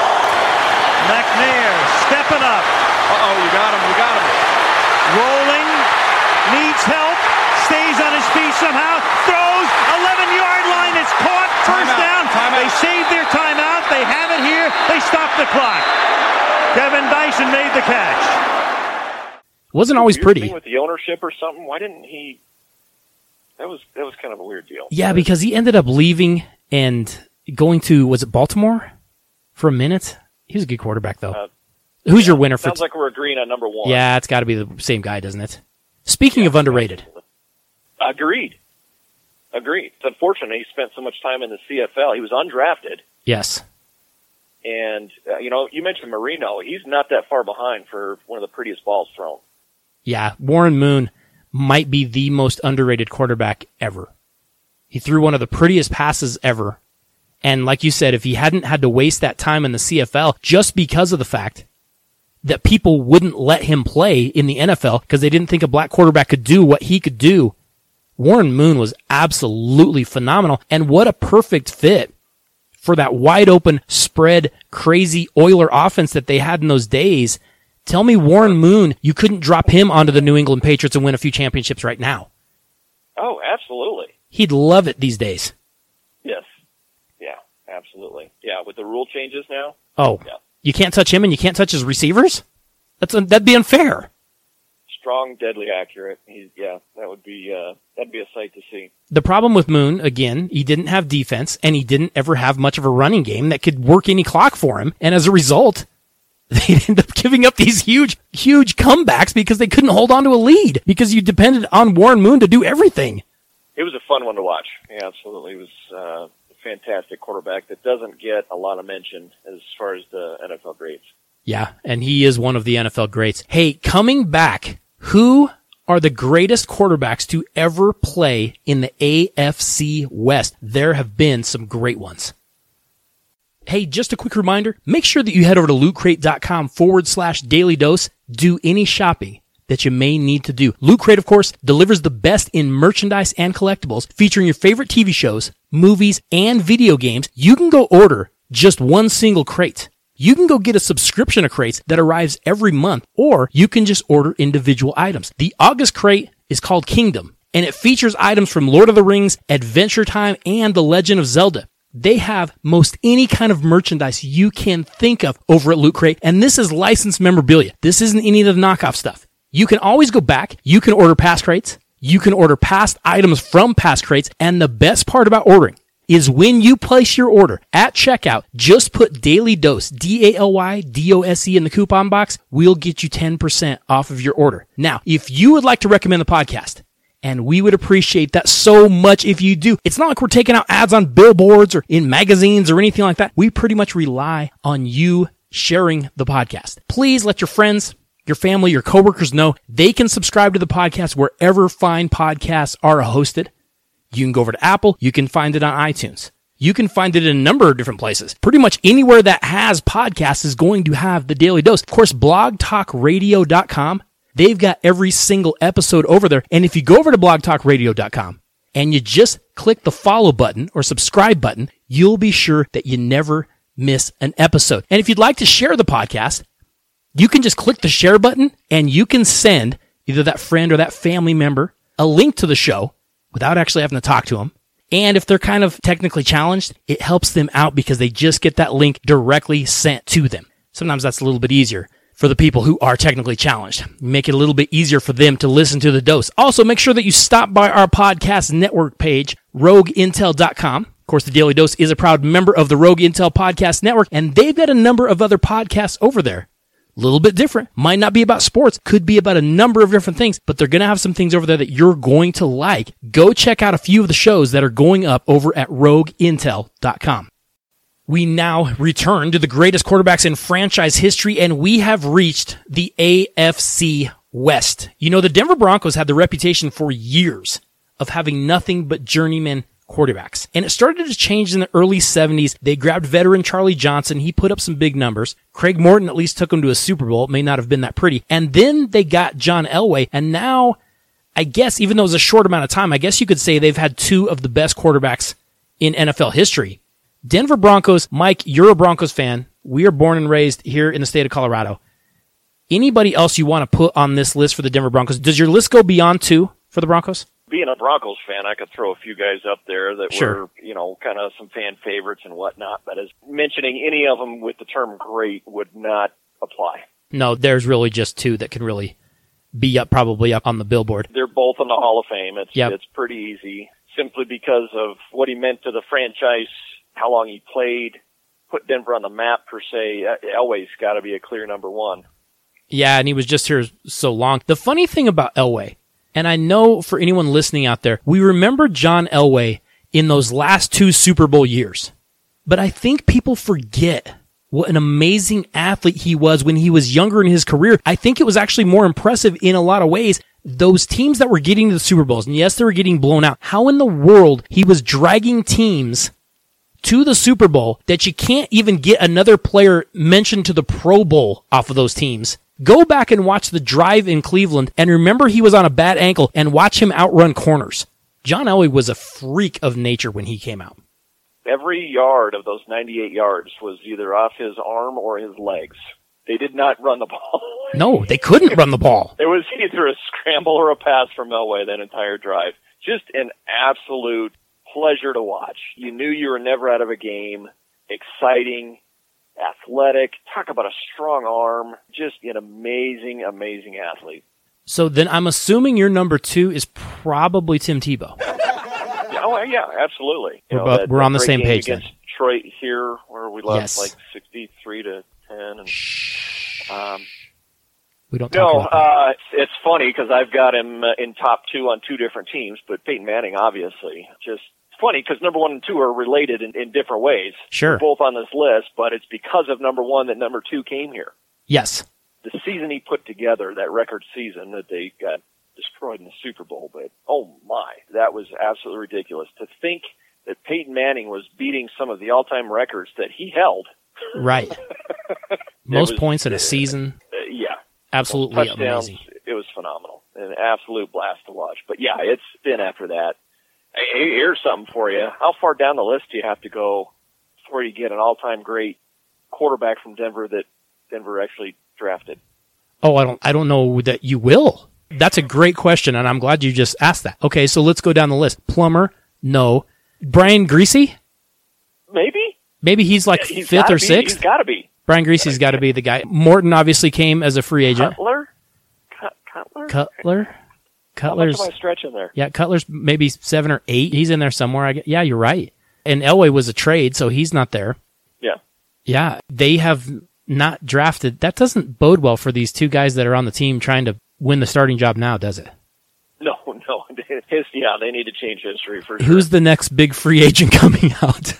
McNair stepping up. Uh-oh, you got him, you got him. Rolling, needs help, stays on his feet somehow, throws, eleven-yard line, it's caught, first Timeout, down. timeout. They saved their timeout, they have it here, they stop the clock. Kevin Dyson made the catch. Wasn't always Weird pretty. thing with the ownership or something. Why didn't he? That was that was kind of a weird deal. Yeah, because he ended up leaving and going to, was it Baltimore for a minute? He was a good quarterback, though. Uh, Who's your winner for? Sounds like we're agreeing on number one. Yeah, it's got to be the same guy, doesn't it? Speaking of underrated. Agreed. Agreed. It's unfortunate he spent so much time in the C F L. He was undrafted. Yes. And, uh, you know, you mentioned Marino. He's not that far behind for one of the prettiest balls thrown. Yeah, Warren Moon might be the most underrated quarterback ever. He threw one of the prettiest passes ever. And like you said, if he hadn't had to waste that time in the C F L just because of the fact that people wouldn't let him play in the N F L because they didn't think a black quarterback could do what he could do, Warren Moon was absolutely phenomenal. And what a perfect fit for that wide open, spread, crazy Oiler offense that they had in those days. Tell me Warren Moon, you couldn't drop him onto the New England Patriots and win a few championships right now. Oh, absolutely. He'd love it these days. Yes. Yeah, absolutely. Yeah, with the rule changes now. Oh, yeah. You can't touch him and you can't touch his receivers? That's that'd be unfair. Strong, deadly accurate. He's, yeah, that would be uh, that'd be a sight to see. The problem with Moon, again, he didn't have defense and he didn't ever have much of a running game that could work any clock for him. And as a result, they ended up giving up these huge, huge comebacks because they couldn't hold on to a lead because you depended on Warren Moon to do everything. It was a fun one to watch. Yeah, absolutely. It was uh, a fantastic quarterback that doesn't get a lot of mention as far as the N F L greats. Yeah, and he is one of the N F L greats. Hey, coming back, who are the greatest quarterbacks to ever play in the A F C West. There have been some great ones. Hey, just a quick reminder, make sure that you head over to lootcrate.com forward slash daily dose. Do any shopping that you may need to do. Loot Crate, of course, delivers the best in merchandise and collectibles featuring your favorite T V shows, movies, and video games. You can go order just one single crate. You can go get a subscription of crates that arrives every month, or you can just order individual items. The August crate is called Kingdom, and it features items from Lord of the Rings, Adventure Time, and The Legend of Zelda. They have most any kind of merchandise you can think of over at Loot Crate, and this is licensed memorabilia. This isn't any of the knockoff stuff. You can always go back. You can order past crates. You can order past items from past crates, and the best part about ordering is when you place your order at checkout, just put Daily Dose, D A L Y D O S E in the coupon box. We'll get you ten percent off of your order. Now, if you would like to recommend the podcast, and we would appreciate that so much if you do. It's not like we're taking out ads on billboards or in magazines or anything like that. We pretty much rely on you sharing the podcast. Please let your friends, your family, your coworkers know they can subscribe to the podcast wherever fine podcasts are hosted. You can go over to Apple. You can find it on iTunes. You can find it in a number of different places. Pretty much anywhere that has podcasts is going to have the Daily Dose. Of course, blog talk radio dot com. They've got every single episode over there. And if you go over to blog talk radio dot com and you just click the follow button or subscribe button, you'll be sure that you never miss an episode. And if you'd like to share the podcast, you can just click the share button and you can send either that friend or that family member a link to the show without actually having to talk to them. And if they're kind of technically challenged, it helps them out because they just get that link directly sent to them. Sometimes that's a little bit easier for the people who are technically challenged. Make it a little bit easier for them to listen to the dose. Also, make sure that you stop by our podcast network page, rogue intel dot com. Of course, the Daily Dose is a proud member of the Rogue Intel Podcast Network, and they've got a number of other podcasts over there. A little bit different. Might not be about sports. Could be about a number of different things, but they're going to have some things over there that you're going to like. Go check out a few of the shows that are going up over at rogue intel dot com. We now return to the greatest quarterbacks in franchise history, and we have reached the A F C West. You know, the Denver Broncos had the reputation for years of having nothing but journeyman quarterbacks. And it started to change in the early seventies. They grabbed veteran Charlie Johnson. He put up some big numbers. Craig Morton at least took him to a Super Bowl. It may not have been that pretty. And then they got John Elway. And now, I guess, even though it was a short amount of time, I guess you could say they've had two of the best quarterbacks in N F L history. Denver Broncos, Mike, you're a Broncos fan. We are born and raised here in the state of Colorado. Anybody else you want to put on this list for the Denver Broncos? Does your list go beyond two for the Broncos? Being a Broncos fan, I could throw a few guys up there that Sure. were, you know, kind of some fan favorites and whatnot, but as mentioning any of them with the term great would not apply. No, there's really just two that can really be up, probably up on the billboard. They're both in the Hall of Fame. It's, Yep. it's pretty easy, simply because of what he meant to the franchise, how long he played, put Denver on the map per se. Elway's got to be a clear number one. Yeah, and he was just here so long. The funny thing about Elway, and I know for anyone listening out there, we remember John Elway in those last two Super Bowl years. But I think people forget what an amazing athlete he was when he was younger in his career. I think it was actually more impressive in a lot of ways. Those teams that were getting to the Super Bowls, and yes, they were getting blown out. How in the world he was dragging teams to the Super Bowl that you can't even get another player mentioned to the Pro Bowl off of those teams. Go back and watch the drive in Cleveland and remember he was on a bad ankle and watch him outrun corners. John Elway was a freak of nature when he came out. Every yard of those ninety-eight yards was either off his arm or his legs. They did not run the ball. No, they couldn't run the ball. It was either a scramble or a pass from Elway that entire drive. Just an absolute pleasure to watch. You knew you were never out of a game. Exciting, athletic. Talk about a strong arm. Just an amazing, amazing athlete. So then I'm assuming your number two is probably Tim Tebow. Yeah, oh, yeah, absolutely. You We're, know, both, that, we're that on the great same game page against then. Detroit here, where we lost Yes. like sixty-three to ten. And, um, We don't no, talk about that. uh, it's, it's funny because I've got him uh, in top two on two different teams, but Peyton Manning, obviously, just funny because number one and two are related in, in different ways. Sure. They're both on this list, but it's because of number one that number two came here. Yes. The season he put together, that record season that they got Detroit in the Super Bowl, but oh my, that was absolutely ridiculous. To think that Peyton Manning was beating some of the all-time records that he held. Right. Most was, points in a season. Uh, yeah. Absolutely Touchdowns, amazing. It was phenomenal. An absolute blast to watch. But yeah, it's been after that. Hey, here's something for you. How far down the list do you have to go before you get an all-time great quarterback from Denver that Denver actually drafted? Oh, I don't I don't know that you will. That's a great question, and I'm glad you just asked that. Okay, so let's go down the list. Plummer, no. Brian Griese? Maybe. Maybe he's like yeah, he's fifth or be. sixth? He's got to be. Brian Griese's got to be the guy. Morton obviously came as a free agent. Cutler? Cut- Cutler? Cutler? Cutler's. How much am I stretching there? Yeah, Cutler's maybe seven or eight. He's in there somewhere. I guess. Yeah, you're right. And Elway was a trade, so he's not there. Yeah. Yeah, they have not drafted. That doesn't bode well for these two guys that are on the team trying to win the starting job now, does it? No, no. His, yeah, they need to change history for sure. Who's the next big free agent coming out?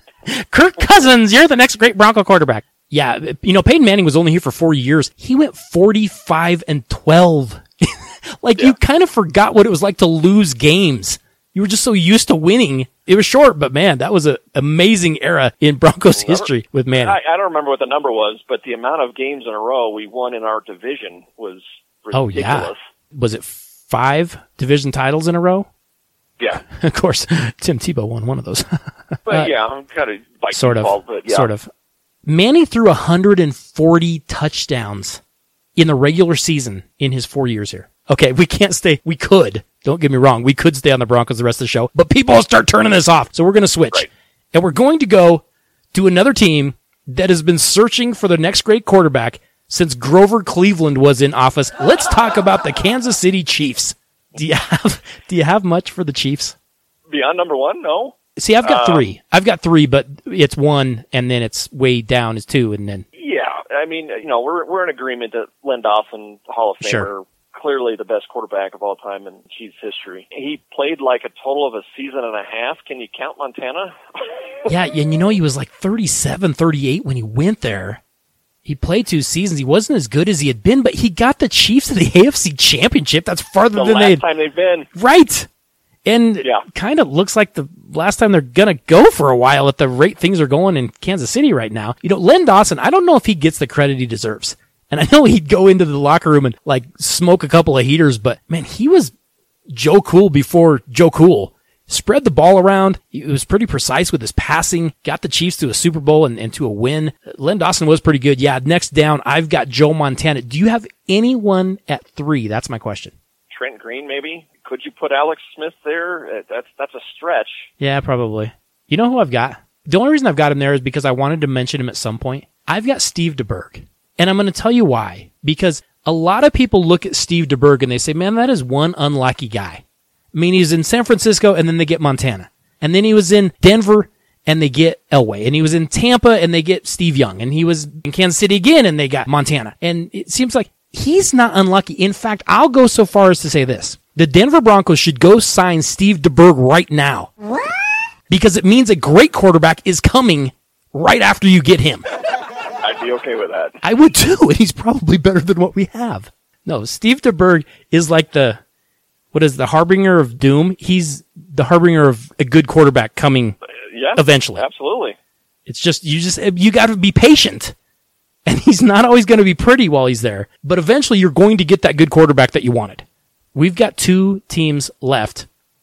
Kirk Cousins, you're the next great Bronco quarterback. Yeah, you know, Peyton Manning was only here for four years. He went forty-five and twelve. Like, yeah. You kind of forgot what it was like to lose games. You were just so used to winning. It was short, but man, that was an amazing era in Broncos Never, history with Manning. I, I don't remember what the number was, but the amount of games in a row we won in our division was ridiculous. Oh, yeah. Was it five division titles in a row? Yeah. Of course, Tim Tebow won one of those. But uh, yeah, I'm kind of by sort default, of, but yeah. Sort of. Manning threw one hundred forty touchdowns in the regular season in his four years here. Okay, we can't stay. We could. Don't get me wrong. We could stay on the Broncos the rest of the show, but people will start turning this off. So we're going to switch. Right. And we're going to go to another team that has been searching for the next great quarterback since Grover Cleveland was in office. Let's talk about the Kansas City Chiefs. Do you have, do you have much for the Chiefs? Beyond number one? No. See, I've got um, three. I've got three, but it's one, and then it's way down is two, and then. Yeah, I mean, you know, we're we're in agreement that Len Dawson, Hall of Famer, Sure. clearly the best quarterback of all time in Chiefs history. He played like a total of a season and a half. Can you count Montana? Yeah, and you know, he was like thirty-seven, thirty-eight when he went there. He played two seasons. He wasn't as good as he had been, but he got the Chiefs to the A F C Championship. That's farther the than last they time they've been. Right. And yeah. kind of looks like the last time they're going to go for a while at the rate things are going in Kansas City right now. You know, Len Dawson, I don't know if he gets the credit he deserves. And I know he'd go into the locker room and like smoke a couple of heaters, but man, he was Joe Cool before Joe Cool. Spread the ball around. He was pretty precise with his passing. Got the Chiefs to a Super Bowl and, and to a win. Len Dawson was pretty good. Yeah, next down, I've got Joe Montana. Do you have anyone at three? That's my question. Trent Green, maybe? Could you put Alex Smith there? That's that's a stretch. Yeah, probably. You know who I've got? The only reason I've got him there is because I wanted to mention him at some point. I've got Steve DeBerg. And I'm going to tell you why. Because a lot of people look at Steve DeBerg and they say, man, that is one unlucky guy. I mean, he's in San Francisco and then they get Montana. And then he was in Denver and they get Elway. And he was in Tampa and they get Steve Young. And he was in Kansas City again and they got Montana. And it seems like he's not unlucky. In fact, I'll go so far as to say this. The Denver Broncos should go sign Steve DeBerg right now. What? Because it means a great quarterback is coming right after you get him. I'd be okay with that. I would too, and he's probably better than what we have. No, Steve DeBerg is like the, what is the harbinger of doom? He's the harbinger of a good quarterback coming uh, yeah, eventually. Absolutely. It's just, you just, you got to be patient. And he's not always going to be pretty while he's there. But eventually you're going to get that good quarterback that you wanted. We've got two teams left.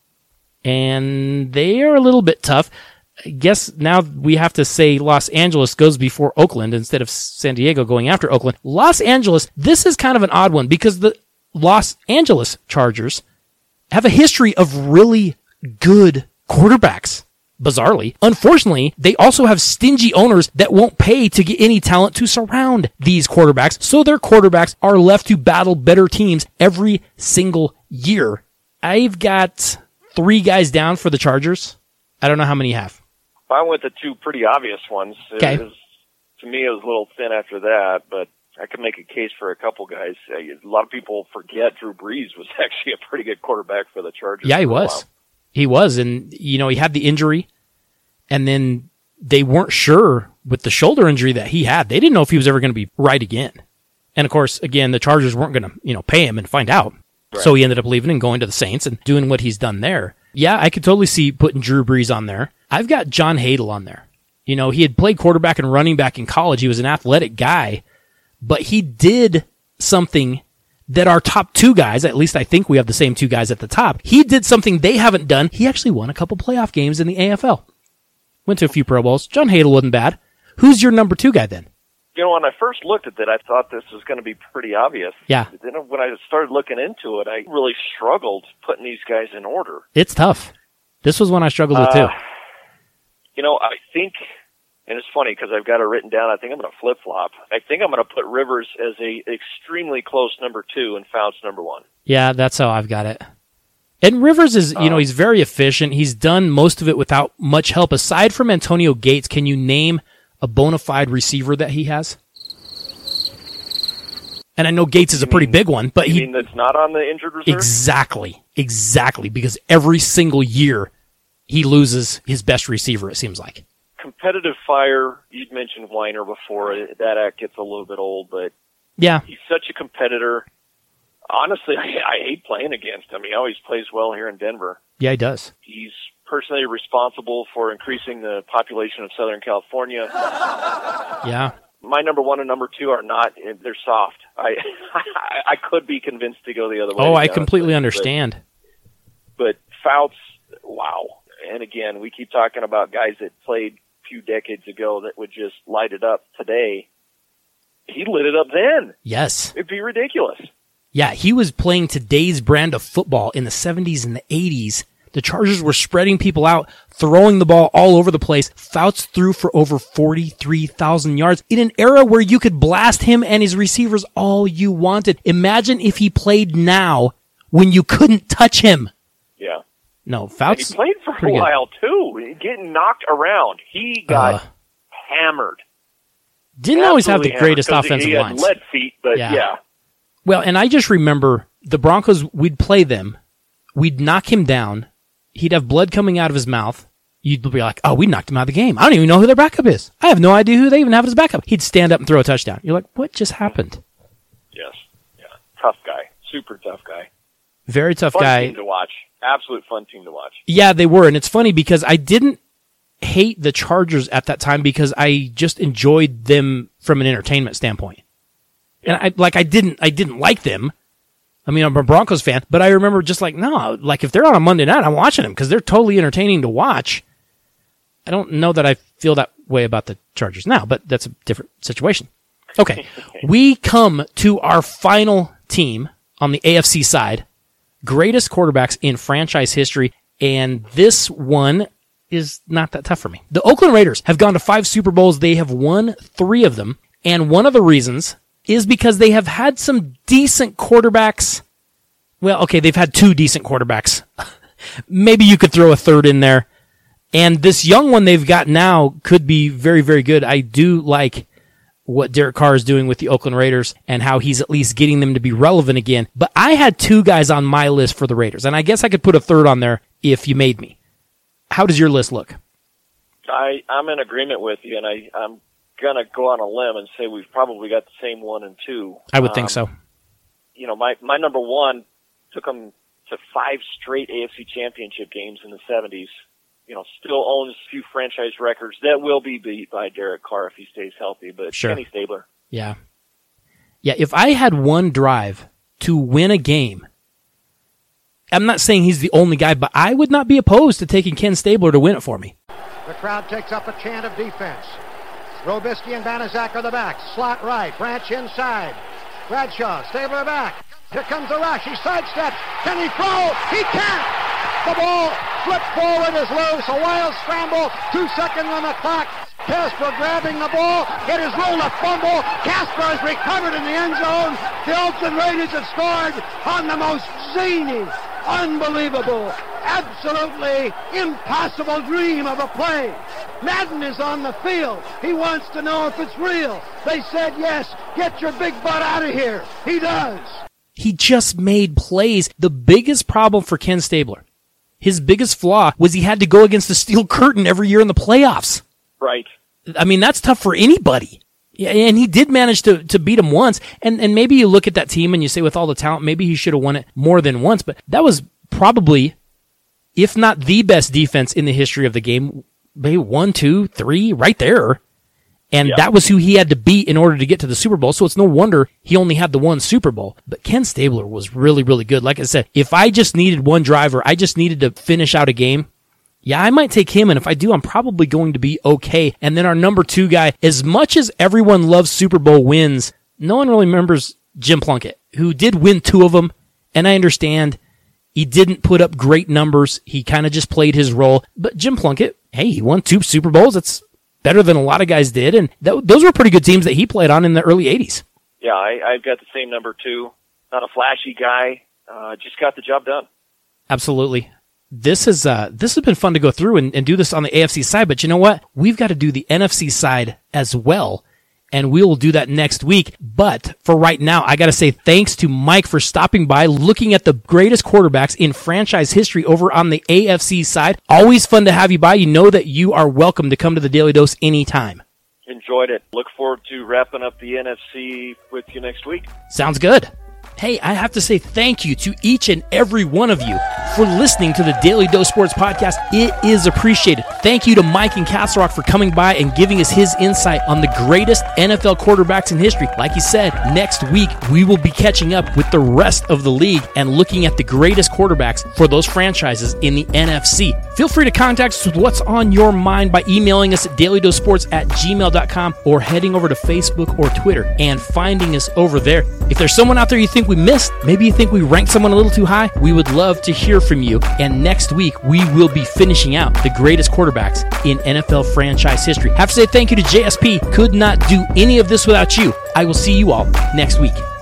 And they are a little bit tough. I guess now we have to say Los Angeles goes before Oakland instead of San Diego going after Oakland. Los Angeles, this is kind of an odd one because the Los Angeles Chargers have a history of really good quarterbacks. Bizarrely. Unfortunately, they also have stingy owners that won't pay to get any talent to surround these quarterbacks, so their quarterbacks are left to battle better teams every single year. I've got three guys down for the Chargers. I don't know how many you have. I went to two pretty obvious ones. Okay. It was, to me, it was a little thin after that, but I could make a case for a couple guys. A lot of people forget Drew Brees was actually a pretty good quarterback for the Chargers. Yeah, he was. He was, and, you know, he had the injury, and then they weren't sure with the shoulder injury that he had. They didn't know if he was ever going to be right again. And, of course, again, the Chargers weren't going to, you know, pay him and find out. Right. So he ended up leaving and going to the Saints and doing what he's done there. Yeah, I could totally see putting Drew Brees on there. I've got John Hadl on there. You know, he had played quarterback and running back in college. He was an athletic guy, but he did something that our top two guys, at least I think we have the same two guys at the top, he did something they haven't done. He actually won a couple playoff games in the A F L. Went to a few Pro Bowls. John Hadl wasn't bad. Who's your number two guy then? You know, when I first looked at it, I thought this was going to be pretty obvious. Yeah. But then when I started looking into it, I really struggled putting these guys in order. It's tough. This was one I struggled with Uh, too. You know, I think, and it's funny because I've got it written down, I think I'm going to flip-flop. I think I'm going to put Rivers as a extremely close number two and Fouts number one. Yeah, that's how I've got it. And Rivers is, you know, he's very efficient. He's done most of it without much help. Aside from Antonio Gates, can you name a bona fide receiver that he has? And I know Gates is a pretty big one, but You he mean that's not on the injured reserve? exactly, exactly, because every single year he loses his best receiver, it seems like. Competitive fire, you'd mentioned Weiner before. That act gets a little bit old, but Yeah. he's such a competitor. Honestly, I, I hate playing against him. He always plays well here in Denver. Yeah, he does. He's personally responsible for increasing the population of Southern California. Yeah. My number one and number two are not, they're soft. I I, I could be convinced to go the other way. Oh, to I be completely honest with you, understand. But, but Fouts, wow. And again, we keep talking about guys that played a few decades ago that would just light it up today. He lit it up then. Yes. It'd be ridiculous. Yeah, he was playing today's brand of football in the seventies and the eighties. The Chargers were spreading people out, throwing the ball all over the place. Fouts threw for over forty-three thousand yards in an era where you could blast him and his receivers all you wanted. Imagine if he played now when you couldn't touch him. Yeah. No, And Fouts. he played for a pretty good. while, too. Getting knocked around. He got Uh, hammered. Didn't always have the Absolutely greatest hammered, 'cause offensive he had lines. lead feet, but Yeah. yeah. Well, and I just remember the Broncos, we'd play them. We'd knock him down. He'd have blood coming out of his mouth. You'd be like, oh, we knocked him out of the game. I don't even know who their backup is. I have no idea who they even have as backup. He'd stand up and throw a touchdown. You're like, what just happened? Yes. Yeah. Tough guy. Super tough guy. Very tough Fun guy. team to watch. Absolute fun team to watch. Yeah, they were. And it's funny because I didn't hate the Chargers at that time because I just enjoyed them from an entertainment standpoint. And I, like, I didn't, I didn't like them. I mean, I'm a Broncos fan, but I remember just like, no, like if they're on a Monday night, I'm watching them because they're totally entertaining to watch. I don't know that I feel that way about the Chargers now, but that's a different situation. Okay. We come to our final team on the A F C side. Greatest quarterbacks in franchise history. And this one is not that tough for me. The Oakland Raiders have gone to five Super Bowls. They have won three of them. And one of the reasons is because they have had some decent quarterbacks. Well, okay, they've had two decent quarterbacks. Maybe you could throw a third in there. And this young one they've got now could be very, very good. I do like what Derek Carr is doing with the Oakland Raiders and how he's at least getting them to be relevant again. But I had two guys on my list for the Raiders, and I guess I could put a third on there if you made me. How does your list look? I, I'm in agreement with you, and I, I'm going to go on a limb and say we've probably got the same one and two. I would think Um, so. You know, my, my number one took them to five straight A F C championship games in the seventies. You know, still owns a few franchise records that will be beat by Derek Carr if he stays healthy, but Sure. Kenny Stabler. Yeah. Yeah, if I had one drive to win a game, I'm not saying he's the only guy, but I would not be opposed to taking Ken Stabler to win it for me. The crowd takes up a chant of defense. Robisky and Banaszak are the backs. Slot right. Branch inside. Bradshaw. Stabler back. Here comes the rush. He sidesteps. Can he throw? He can't. The ball flipped forward is loose. A wild scramble. Two seconds on the clock. Casper grabbing the ball. It is ruled a fumble. Casper is recovered in the end zone. The Oakland Raiders have scored on the most zany, unbelievable, absolutely impossible dream of a play. Madden is on the field. He wants to know if it's real. They said yes. Get your big butt out of here. He does. He just made plays. The biggest problem for Ken Stabler, his biggest flaw, was he had to go against the steel curtain every year in the playoffs. Right. I mean, that's tough for anybody. Yeah, and he did manage to, to beat him once. And, and maybe you look at that team and you say with all the talent, maybe he should have won it more than once. But that was probably, if not the best defense in the history of the game, maybe one, two, three, right there. And yeah. that was who he had to beat in order to get to the Super Bowl. So it's no wonder he only had the one Super Bowl. But Ken Stabler was really, really good. Like I said, if I just needed one driver, I just needed to finish out a game, yeah, I might take him, and if I do, I'm probably going to be okay. And then our number two guy, as much as everyone loves Super Bowl wins, no one really remembers Jim Plunkett, who did win two of them, and I understand he didn't put up great numbers. He kind of just played his role. But Jim Plunkett, hey, he won two Super Bowls. That's better than a lot of guys did, and th- those were pretty good teams that he played on in the early eighties. Yeah, I, I've got the same number two. Not a flashy guy, uh, just got the job done. Absolutely. This is uh, this has been fun to go through and, and do this on the A F C side, but you know what? We've got to do the N F C side as well, and we will do that next week. But for right now, I got to say thanks to Mike for stopping by, looking at the greatest quarterbacks in franchise history over on the A F C side. Always fun to have you by. You know that you are welcome to come to the Daily Dose anytime. Enjoyed it. Look forward to wrapping up the N F C with you next week. Sounds good. Hey, I have to say thank you to each and every one of you for listening to the Daily Dose Sports Podcast. It is appreciated. Thank you to Mike in Castle Rock for coming by and giving us his insight on the greatest N F L quarterbacks in history. Like he said, next week we will be catching up with the rest of the league and looking at the greatest quarterbacks for those franchises in the N F C. Feel free to contact us with what's on your mind by emailing us at dailydosports at gmail dot com or heading over to Facebook or Twitter and finding us over there. If there's someone out there you think we missed, maybe you think we ranked someone a little too high, we would love to hear from you. And next week, we will be finishing out the greatest quarterbacks in N F L franchise history. Have to say thank you to J S P. Could not do any of this without you. I will see you all next week.